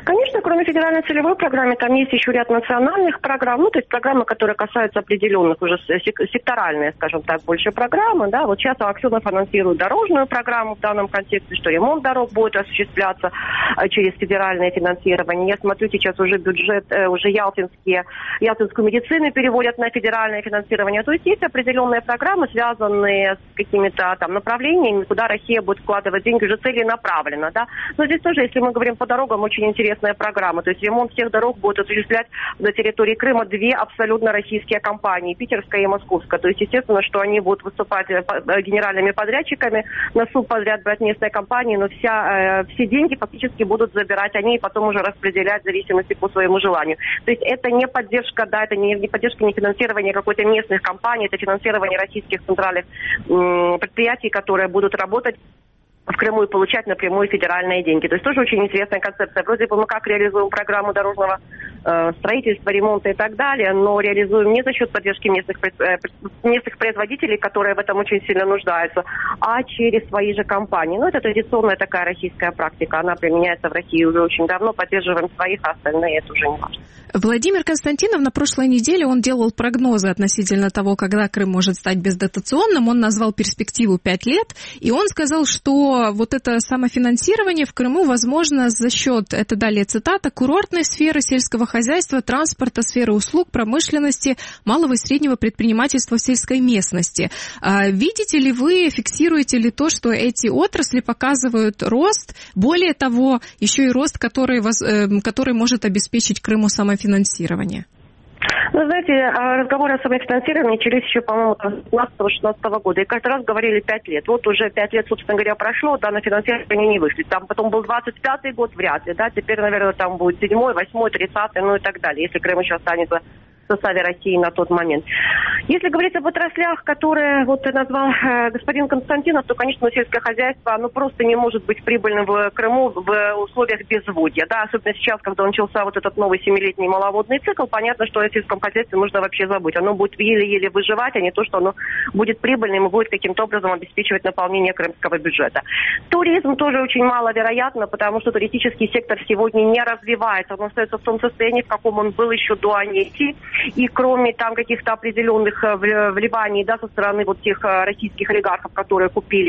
Конечно, кроме федеральной целевой программы, там есть еще ряд национальных программ, ну, то есть программы, которые касаются определенных уже секторальные, скажем так, больше программы, да, вот сейчас Аксенов анонсирует дорожную программу в данном контексте, что ремонт дорог будет осуществляться через федеральное финансирование. Я смотрю, сейчас уже бюджет, уже ялтинские, ялтинскую медицину переводят на федеральное финансирование, то есть есть определенные программы, связанные с какими-то там направлениями, куда Россия будет вкладывать деньги уже целенаправленно, да, но здесь тоже, если мы говорим по дорогам, очень интересная программа. То есть ремонт всех дорог будет осуществлять на территории Крыма две абсолютно российские компании, питерская и московская. То есть, естественно, что они будут выступать генеральными подрядчиками, на субподряд брать местные компании, но вся, э, все деньги фактически будут забирать они и потом уже распределять в зависимости по своему желанию. То есть это не поддержка, да, это не, не поддержка, не финансирование какой-то местных компаний, это финансирование российских центральных э, предприятий, которые будут работать в Крыму и получать напрямую федеральные деньги. То есть тоже очень интересная концепция. Вроде бы мы как реализуем программу дорожного э, строительства, ремонта и так далее, но реализуем не за счет поддержки местных, э, местных производителей, которые в этом очень сильно нуждаются, а через свои же компании. Ну, это традиционная такая российская практика. Она применяется в России уже очень давно. Поддерживаем своих, а остальные это уже не важно. Владимир Константинов на прошлой неделе, он делал прогнозы относительно того, когда Крым может стать бездотационным. Он назвал перспективу пять лет, и он сказал, что вот это самофинансирование в Крыму возможно за счет, это далее цитата, курортной сферы, сельского хозяйства, транспорта, сферы услуг, промышленности, малого и среднего предпринимательства в сельской местности. Видите ли вы, фиксируете ли то, что эти отрасли показывают рост, более того, еще и рост, который, который может обеспечить Крыму самофинансирование? Финансирование? Ну, знаете, разговоры о самофинансировании начались еще, по-моему, с пятнадцатого-шестнадцатого года. И каждый раз говорили пять лет. Вот уже пять лет, собственно говоря, прошло, да, на финансирование не вышли. Там потом был двадцать пятый год, вряд ли, да. Теперь, наверное, там будет седьмой, восьмой, тридцатый, ну и так далее, если Крым еще останется в составе России на тот момент. Если говорить об отраслях, которые вот назвал э, господин Константинов, то, конечно, сельское хозяйство, оно просто не может быть прибыльным в Крыму в условиях безводья, да, особенно сейчас, когда начался вот этот новый семилетний маловодный цикл, понятно, что о сельском хозяйстве нужно вообще забыть. Оно будет еле-еле выживать, а не то, что оно будет прибыльным и будет каким-то образом обеспечивать наполнение крымского бюджета. Туризм тоже очень маловероятно, потому что туристический сектор сегодня не развивается, он остается в том состоянии, в каком он был еще до аннексии. И кроме там каких-то определенных вливаний, да, со стороны вот тех российских олигархов, которые купили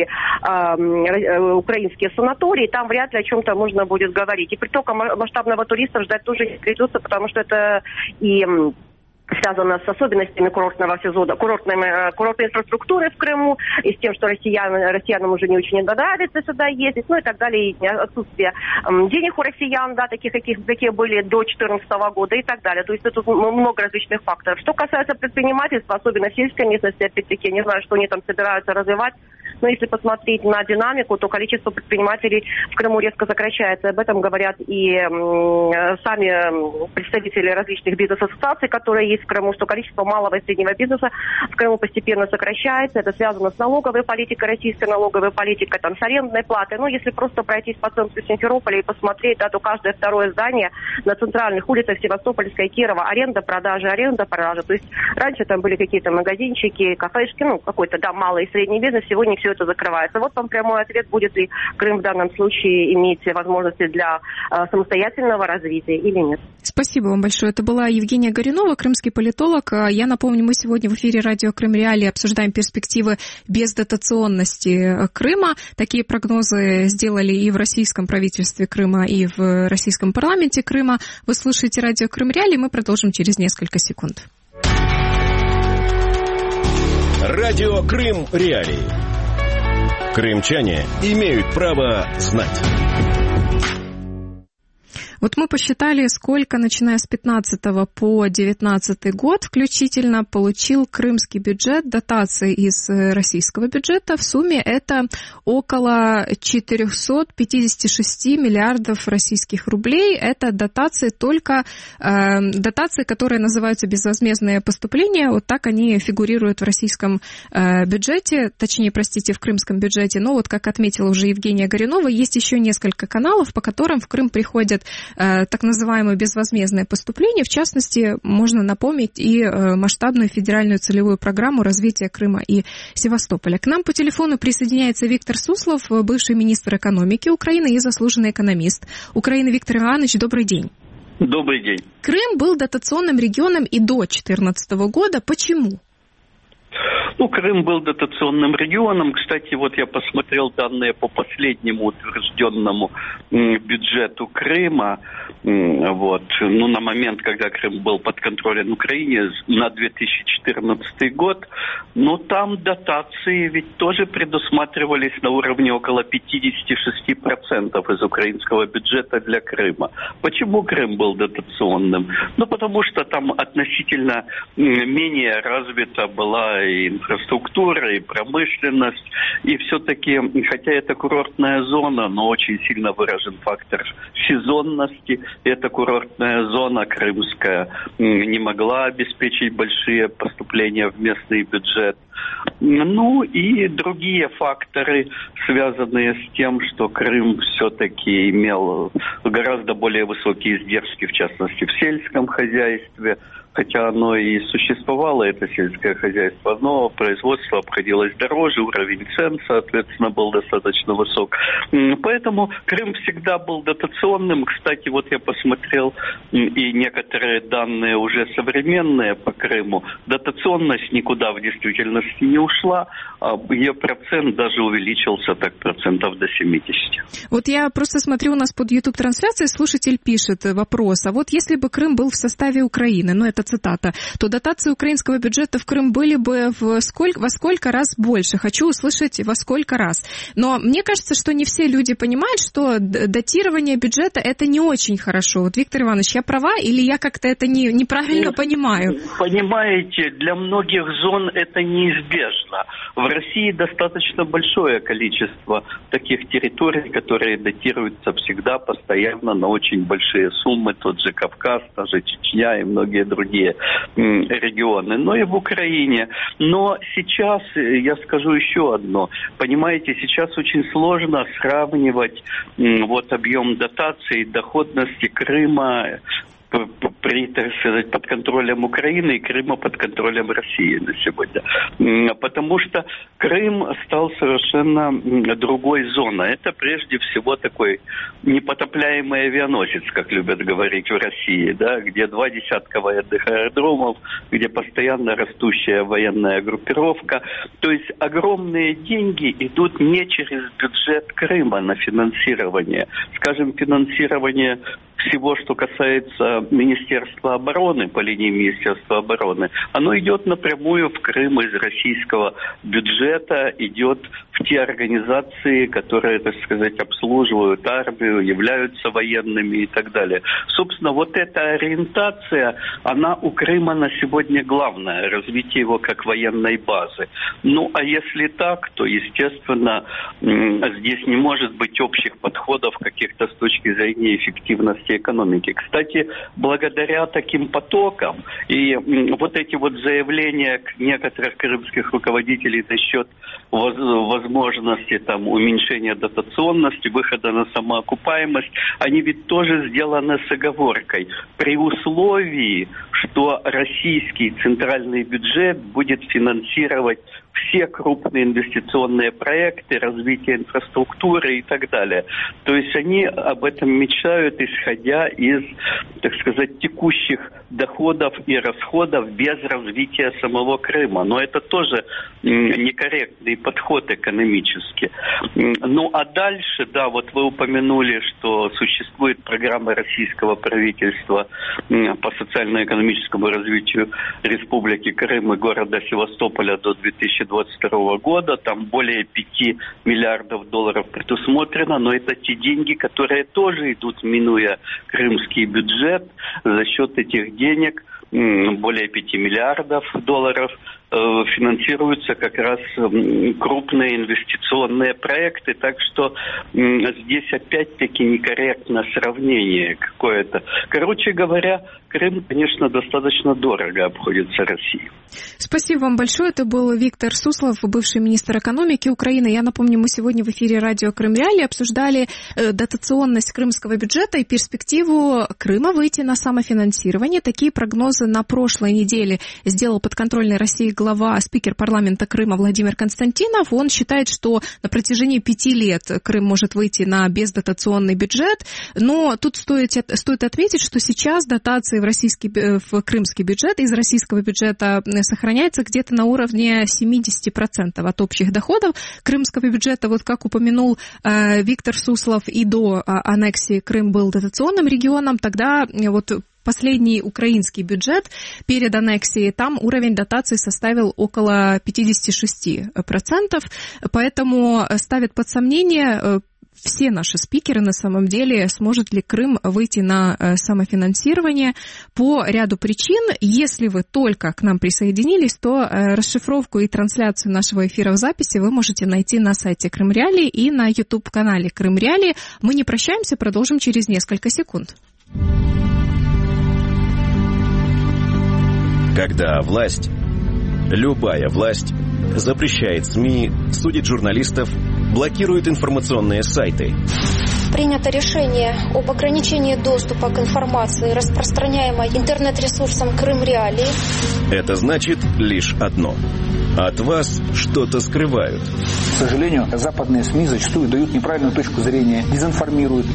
э, украинские санатории, там вряд ли о чем-то можно будет говорить. И притока масштабного туриста ждать тоже не придется, потому что это и связано с особенностями курортного сезона, курортной, курортной инфраструктуры в Крыму, и с тем, что россиян, россиянам уже не очень нравится сюда ездить, ну и так далее, и отсутствие денег у россиян, да, таких, каких, какие были до две тысячи четырнадцатого года и так далее. То есть тут много различных факторов. Что касается предпринимательства, особенно в сельской местности, опять-таки, я не знаю, что они там собираются развивать, но если посмотреть на динамику, то количество предпринимателей в Крыму резко сокращается. Об этом говорят и м, сами представители различных бизнес-ассоциаций, которые есть в Крыму, что количество малого и среднего бизнеса в Крыму постепенно сокращается. Это связано с налоговой политикой, российской налоговой политикой, там, с арендной платой. Ну, если просто пройтись по центру Симферополя и посмотреть, да, то каждое второе здание на центральных улицах Севастопольска и Кирова аренда, продажа, аренда, продажа. То есть раньше там были какие-то магазинчики, кафешки, ну, какой-то, да, малый и средний бизнес. Сегодня все это закрывается. Вот вам прямой ответ, будет ли Крым в данном случае иметь возможности для э, самостоятельного развития или нет. Спасибо вам большое. Это была Евгения Горюнова, крымский политолог. Я напомню, мы сегодня в эфире радио Крым Реалии обсуждаем перспективы бездотационности Крыма. Такие прогнозы сделали и в российском правительстве Крыма, и в российском парламенте Крыма. Вы слушаете радио Крым Реалии, мы продолжим через несколько секунд. Радио Крым Реалии. Крымчане имеют право знать. Вот мы посчитали, сколько, начиная с пятнадцатого по девятнадцатый год включительно, получил крымский бюджет дотации из российского бюджета. В сумме это около четыреста пятьдесят шесть миллиардов российских рублей. Это дотации только, э, дотации, которые называются безвозмездные поступления. Вот так они фигурируют в российском э, бюджете, точнее, простите, в крымском бюджете. Но вот, как отметила уже Евгения Горюнова, есть еще несколько каналов, по которым в Крым приходят так называемое безвозмездное поступление. В частности, можно напомнить и масштабную федеральную целевую программу развития Крыма и Севастополя. К нам по телефону присоединяется Виктор Суслов, бывший министр экономики Украины и заслуженный экономист Украины. Виктор Иванович, добрый день. Добрый день. Крым был дотационным регионом и до две тысячи четырнадцатого года. Почему? Ну, Крым был дотационным регионом. Кстати, вот я посмотрел данные по последнему утвержденному бюджету Крыма. Вот. Ну, на момент, когда Крым был под контролем Украины, на две тысячи четырнадцатый год. Но там дотации ведь тоже предусматривались на уровне около пятьдесят шесть процентов из украинского бюджета для Крыма. Почему Крым был дотационным? Ну, потому что там относительно менее развита была и инфраструктура, и промышленность, и все-таки, хотя это курортная зона, но очень сильно выражен фактор сезонности. Эта курортная зона крымская не могла обеспечить большие поступления в местный бюджет. Ну и другие факторы, связанные с тем, что Крым все-таки имел гораздо более высокие издержки, в частности, в сельском хозяйстве. Хотя оно и существовало, это сельское хозяйство, но производство обходилось дороже, уровень цен, соответственно, был достаточно высок. Поэтому Крым всегда был дотационным. Кстати, вот я посмотрел и некоторые данные уже современные по Крыму. Дотационность никуда в действительности не ушла, а ее процент даже увеличился так процентов до семидесяти. Вот я просто смотрю у нас под YouTube-трансляцией, слушатель пишет вопрос, а вот если бы Крым был в составе Украины, ну это цитата, то дотации украинского бюджета в Крым были бы в сколько, во сколько раз больше. Хочу услышать, во сколько раз. Но мне кажется, что не все люди понимают, что датирование бюджета это не очень хорошо. Вот, Виктор Иванович, я права или я как-то это не, неправильно Нет, понимаю? Понимаете, для многих зон это неизбежно. В России достаточно большое количество таких территорий, которые датируются всегда, постоянно, на очень большие суммы. Тот же Кавказ, та же Чечня и многие другие регионы, но и в Украине. Но сейчас, я скажу еще одно. Понимаете, сейчас очень сложно сравнивать вот объем дотаций, доходности Крыма при, так сказать, под контролем Украины и Крыма под контролем России на сегодня. Потому что Крым стал совершенно другой зоной. Это прежде всего такой непотопляемый авианосец, как любят говорить в России, да, где два десятка военных аэродромов, где постоянно растущая военная группировка. То есть огромные деньги идут не через бюджет Крыма на финансирование. Скажем, финансирование всего, что касается Министерства обороны, по линии Министерства обороны, оно идет напрямую в Крым из российского бюджета, идет в те организации, которые, так сказать, обслуживают армию, являются военными и так далее. Собственно, вот эта ориентация, она у Крыма на сегодня главная, развитие его как военной базы. Ну, а если так, то, естественно, здесь не может быть общих подходов каких-то с точки зрения эффективности экономики. Кстати, благодаря таким потокам и вот эти вот заявления некоторых крымских руководителей насчет возможности там уменьшения дотационности, выхода на самоокупаемость, они ведь тоже сделаны с оговоркой. При условии, что российский центральный бюджет будет финансировать все крупные инвестиционные проекты, развитие инфраструктуры и так далее. То есть они об этом мечтают, исходя из, так сказать, текущих доходов и расходов без развития самого Крыма. Но это тоже некорректный подход экономически. Ну а дальше, да, вот вы упомянули, что существует программа российского правительства по социально-экономическому развитию Республики Крым и города Севастополя до две тысячи двадцать второго года. Там более пяти миллиардов долларов предусмотрено, но это те деньги, которые тоже идут, минуя крымский бюджет. За счет этих денег более пяти миллиардов долларов финансируются как раз крупные инвестиционные проекты. Так что здесь опять-таки некорректно сравнение какое-то. Короче говоря, Крым, конечно, достаточно дорого обходится России. Спасибо вам большое. Это был Виктор Суслов, бывший министр экономики Украины. Я напомню, мы сегодня в эфире радио «Крым Реалии» обсуждали дотационность крымского бюджета и перспективу Крыма выйти на самофинансирование. Такие прогнозы на прошлой неделе сделал подконтрольной России глава, спикер парламента Крыма Владимир Константинов. Он считает, что на протяжении пяти лет Крым может выйти на бездотационный бюджет. Но тут стоит, стоит отметить, что сейчас дотации в, российский, в крымский бюджет из российского бюджета сохраняется где-то на уровне семьдесят процентов от общих доходов крымского бюджета. Вот как упомянул э, Виктор Суслов, и до э, аннексии Крым был дотационным регионом, тогда э, вот последний украинский бюджет перед аннексией, там уровень дотаций составил около пятьдесят шесть процентов, поэтому ставит под сомнение э, все наши спикеры на самом деле, сможет ли Крым выйти на самофинансирование по ряду причин. Если вы только к нам присоединились, то расшифровку и трансляцию нашего эфира в записи вы можете найти на сайте Крым Реалии и на YouTube-канале Крым Реалии. Мы не прощаемся, продолжим через несколько секунд. Когда власть, любая власть, запрещает СМИ, судит журналистов, блокирует информационные сайты. Принято решение об ограничении доступа к информации, распространяемой интернет-ресурсом Крым Реалии. Это значит лишь одно. От вас что-то скрывают. К сожалению, западные СМИ зачастую дают неправильную точку зрения, дезинформируют.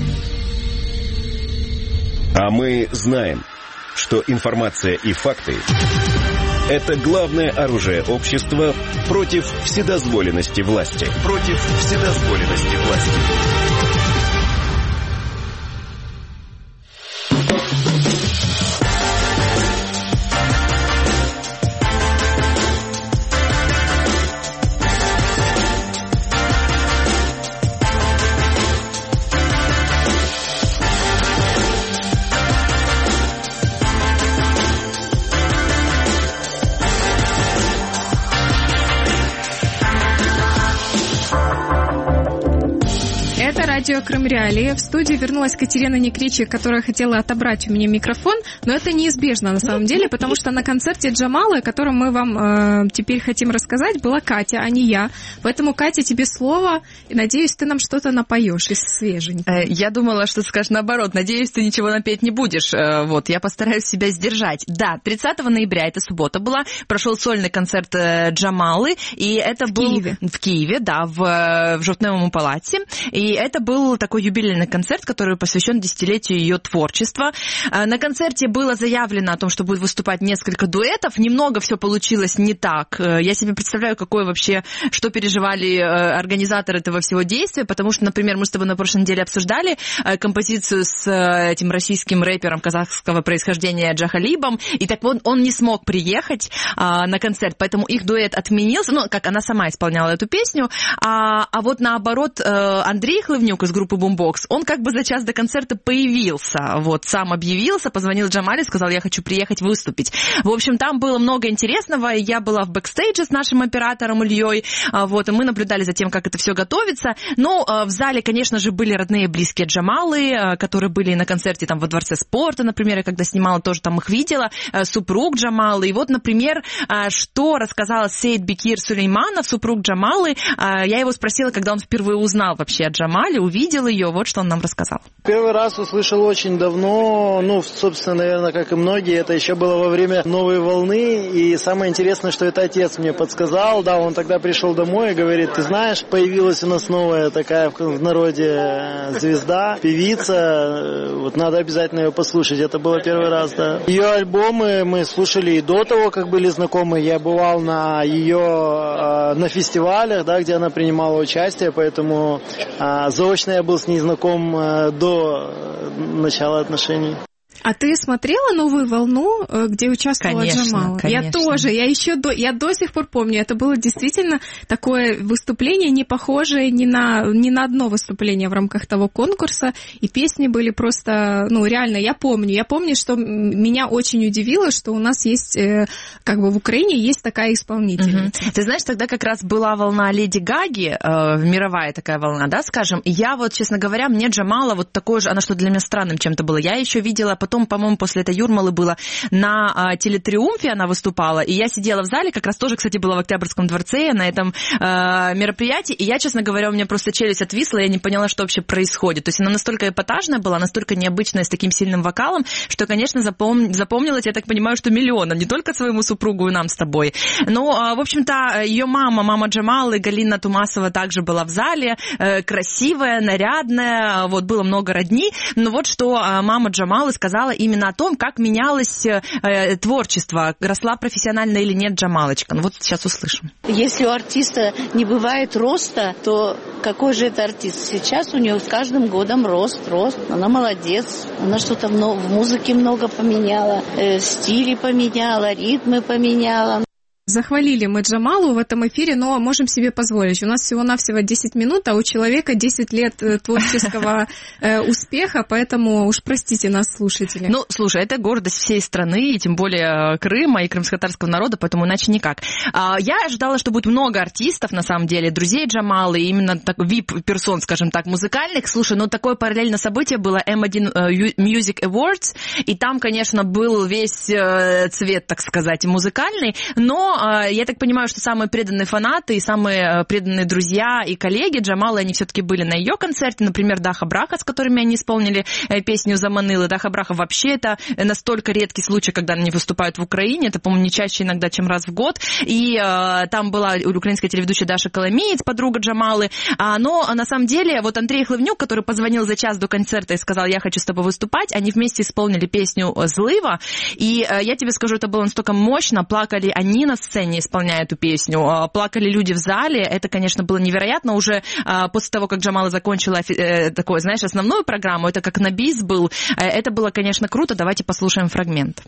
А мы знаем, что информация и факты – это главное оружие общества против вседозволенности власти. Против вседозволенности власти. Радио Крым Реалии. В студии вернулась Катерина Некричи, которая хотела отобрать у меня микрофон, но это неизбежно на самом деле, потому что на концерте Джамалы, о котором мы вам э, теперь хотим рассказать, была Катя, а не я. Поэтому, Катя, тебе слово, и надеюсь, ты нам что-то напоешь из свеженького. Я думала, что ты скажешь наоборот. Надеюсь, ты ничего напеть не будешь. Вот, я постараюсь себя сдержать. Да, тридцатого ноября, это суббота была, прошел сольный концерт Джамалы, и это в был... Киеве. В Киеве, да, в, в Жовтневом палаце. И это был такой юбилейный концерт, который посвящен десятилетию ее творчества. На концерте было заявлено о том, что будет выступать несколько дуэтов. Немного все получилось не так. Я себе представляю, какое вообще, что переживали организаторы этого всего действия, потому что, например, мы с тобой на прошлой неделе обсуждали композицию с этим российским рэпером казахского происхождения Джахалибом, и так вот он не смог приехать на концерт, поэтому их дуэт отменился, ну, как она сама исполняла эту песню, а, а вот наоборот Андрей Хлывнюк из группы Boombox, он как бы за час до концерта появился, вот, сам объявился, позвонил Джамале, сказал, я хочу приехать выступить. В общем, там было много интересного, я была в бэкстейдже с нашим оператором Ильей, вот, и мы наблюдали за тем, как это все готовится, но в зале, конечно же, были родные и близкие Джамалы, которые были на концерте там во Дворце спорта, например, я когда снимала, тоже там их видела, супруг Джамалы, и вот, например, что рассказал Сейд Бекир Сулейманов, супруг Джамалы, я его спросила, когда он впервые узнал вообще о Джамале, увидел ее, вот что он нам рассказал. Первый раз услышал очень давно, ну, собственно, наверное, как и многие, это еще было во время новой волны, и самое интересное, что это отец мне подсказал, да, он тогда пришел домой и говорит, ты знаешь, появилась у нас новая такая в народе звезда, певица, вот надо обязательно ее послушать, это было первый раз, да. Ее альбомы мы слушали и до того, как были знакомы, я бывал на ее, на фестивалях, да, где она принимала участие, поэтому заочно я был с ней знаком до начала отношений. А ты смотрела «Новую волну», где участвовала конечно, Джамала? Конечно. Я тоже, я еще до, я до сих пор помню, это было действительно такое выступление, не похожее ни на, ни на одно выступление в рамках того конкурса, и песни были просто, ну, реально, я помню, я помню, что меня очень удивило, что у нас есть, как бы в Украине есть такая исполнительница. Угу. Ты знаешь, тогда как раз была волна Леди Гаги, э, мировая такая волна, да, скажем, и я вот, честно говоря, мне Джамала вот такое же, она что для меня странным чем-то было, я еще видела, потом, по-моему, после этой Юрмалы было на а, Телетриумфе она выступала, и я сидела в зале, как раз тоже, кстати, была в Октябрьском дворце на этом а, мероприятии, и я, честно говоря, у меня просто челюсть отвисла, я не поняла, что вообще происходит. То есть она настолько эпатажная была, настолько необычная, с таким сильным вокалом, что, конечно, запом... запомнилась, я так понимаю, что миллионам, не только своему супругу и нам с тобой. Но, а, в общем-то, ее мама, мама Джамалы, Галина Тумасова, также была в зале, э, красивая, нарядная, вот, было много родни, но вот что а, мама Джамалы сказала именно о том, как менялось э, творчество, росла профессионально или нет Джамалочка. Ну вот сейчас услышим. Если у артиста не бывает роста, то какой же это артист? Сейчас у нее с каждым годом рост, рост. Она молодец. Она что-то в, в музыке много поменяла, э, стили поменяла, ритмы поменяла. Захвалили мы Джамалу в этом эфире, но можем себе позволить. У нас всего-навсего десять минут, а у человека десять лет творческого э, успеха, поэтому уж простите нас, слушатели. Ну, слушай, это гордость всей страны, и тем более Крыма и крымско-татарского народа, поэтому иначе никак. А, я ожидала, что будет много артистов, на самом деле, друзей Джамалы, именно так, вип-персон, скажем так, музыкальных. Слушай, ну такое параллельно событие было эм один Music Awards, и там, конечно, был весь э, цвет, так сказать, музыкальный, но я так понимаю, что самые преданные фанаты и самые преданные друзья и коллеги Джамалы, они все-таки были на ее концерте. Например, Даха Браха, с которыми они исполнили песню «Заманила». Даха Браха вообще это настолько редкий случай, когда они выступают в Украине. Это, по-моему, не чаще иногда, чем раз в год. И э, там была украинская телеведущая Даша Коломеец, подруга Джамалы. А, но на самом деле вот Андрей Хлывнюк, который позвонил за час до концерта и сказал: «Я хочу с тобой выступать», они вместе исполнили песню «Злыва». И э, я тебе скажу, это было настолько мощно. Плакали они на сцене, исполняя эту песню. Плакали люди в зале. Это, конечно, было невероятно. Уже а, после того, как Джамала закончила э, такое, знаешь, основную программу, это как на бис был. Э, это было, конечно, круто. Давайте послушаем фрагмент.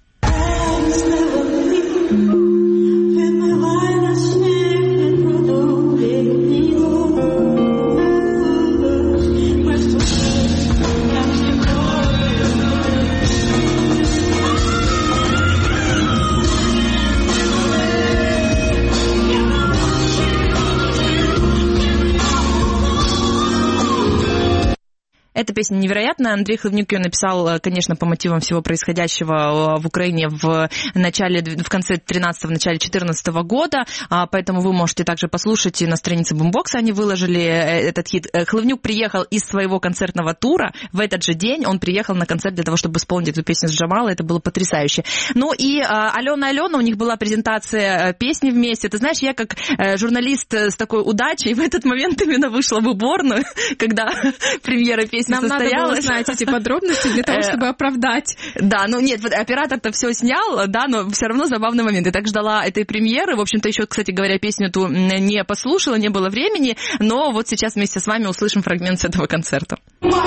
Эта песня невероятная. Андрей Хлывнюк ее написал, конечно, по мотивам всего происходящего в Украине в начале, в конце тринадцатого, в начале четырнадцатого года, поэтому вы можете также послушать, на странице Бумбокса они выложили этот хит. Хлывнюк приехал из своего концертного тура в этот же день, он приехал на концерт для того, чтобы исполнить эту песню с Джамалой, это было потрясающе. Ну и Алена Алена, у них была презентация песни вместе. Ты знаешь, я как журналист с такой удачей в этот момент именно вышла в уборную, когда премьера песни Нам состоялась. Надо было знать эти подробности для того, чтобы оправдать. Да, ну нет, оператор-то все снял, да, но все равно забавный момент. Я так ждала этой премьеры. В общем-то, еще, кстати говоря, песню эту не послушала, не было времени, но вот сейчас вместе с вами услышим фрагмент с этого концерта.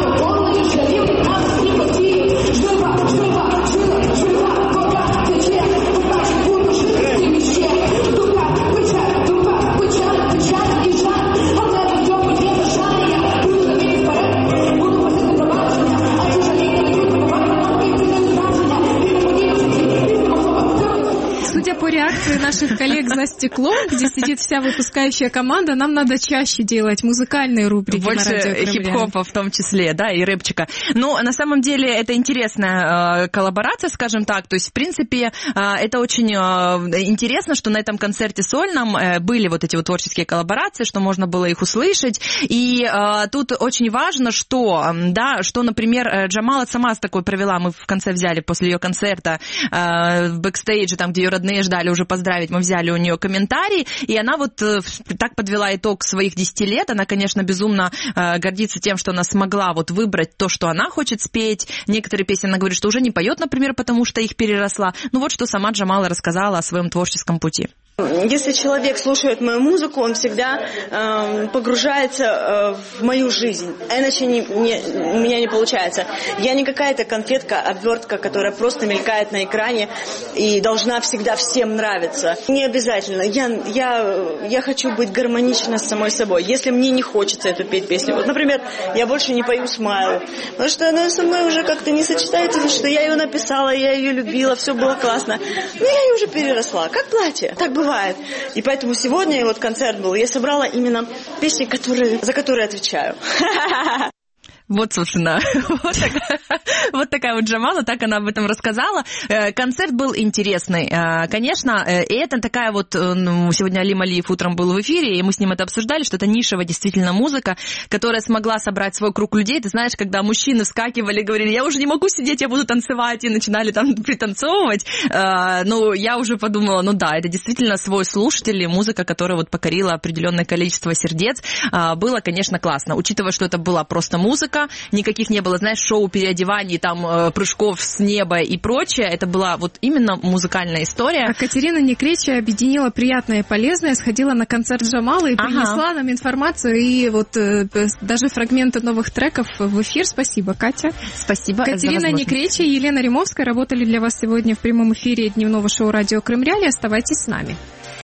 Судя по реакции наших коллег за стеклом, где сидит вся выпускающая команда, нам надо чаще делать музыкальные рубрики на радио Крым Реалии. Хип-хопа в том числе, да, и рэпчика. Но на самом деле это интересная э, коллаборация, скажем так. То есть, в принципе, э, это очень э, интересно, что на этом концерте сольном э, были вот эти вот творческие коллаборации, что можно было их услышать. И э, тут очень важно, что, да, что, например, Джамала сама с такой провела, мы в конце взяли после ее концерта э, в бэкстейдже, там, где ее родные ждали уже поздравить, мы взяли у нее комментарий, и она вот э, так подвела итог своих десяти лет. Она, конечно, безумно э, гордится тем, что она смогла вот выбрать то, что она хочет спеть. Некоторые песни она говорит, что уже не поет, например, потому что их переросла. Ну вот что сама Джамала рассказала о своем творческом пути. Если человек слушает мою музыку, он всегда э, погружается э, в мою жизнь. Иначе не, не, у меня не получается. Я не какая-то конфетка, обвертка, которая просто мелькает на экране и должна всегда всем нравиться. Не обязательно. Я, я, я хочу быть гармонична с самой собой. Если мне не хочется эту петь песню. Вот, например, я больше не пою «Смайл», потому что она со мной уже как-то не сочетается, потому что я ее написала, я ее любила, все было классно. Но я ее уже переросла. Как платье. Так бывает. И поэтому сегодня вот концерт был. Я собрала именно песни, которые, за которые отвечаю. Вот, собственно, вот такая, вот такая вот Джамала, так она об этом рассказала. Концерт был интересный, конечно, и это такая вот, ну, сегодня Алим Алиев утром был в эфире, и мы с ним это обсуждали, что это нишевая действительно музыка, которая смогла собрать свой круг людей. Ты знаешь, когда мужчины вскакивали, говорили, я уже не могу сидеть, я буду танцевать, и начинали там пританцовывать, ну, я уже подумала, ну да, это действительно свой слушатель, и музыка, которая вот покорила определенное количество сердец. Было, конечно, классно, учитывая, что это была просто музыка, никаких не было, знаешь, шоу переодеваний, там, э, прыжков с неба и прочее. Это была вот именно музыкальная история. А Катерина Некречи объединила приятное и полезное, сходила на концерт Джамалы и ага. принесла нам информацию и вот э, даже фрагменты новых треков в эфир. Спасибо, Катя. Спасибо. Катерина Некречи и Елена Римовская работали для вас сегодня в прямом эфире дневного шоу «Радио Крым Реалии». Оставайтесь с нами.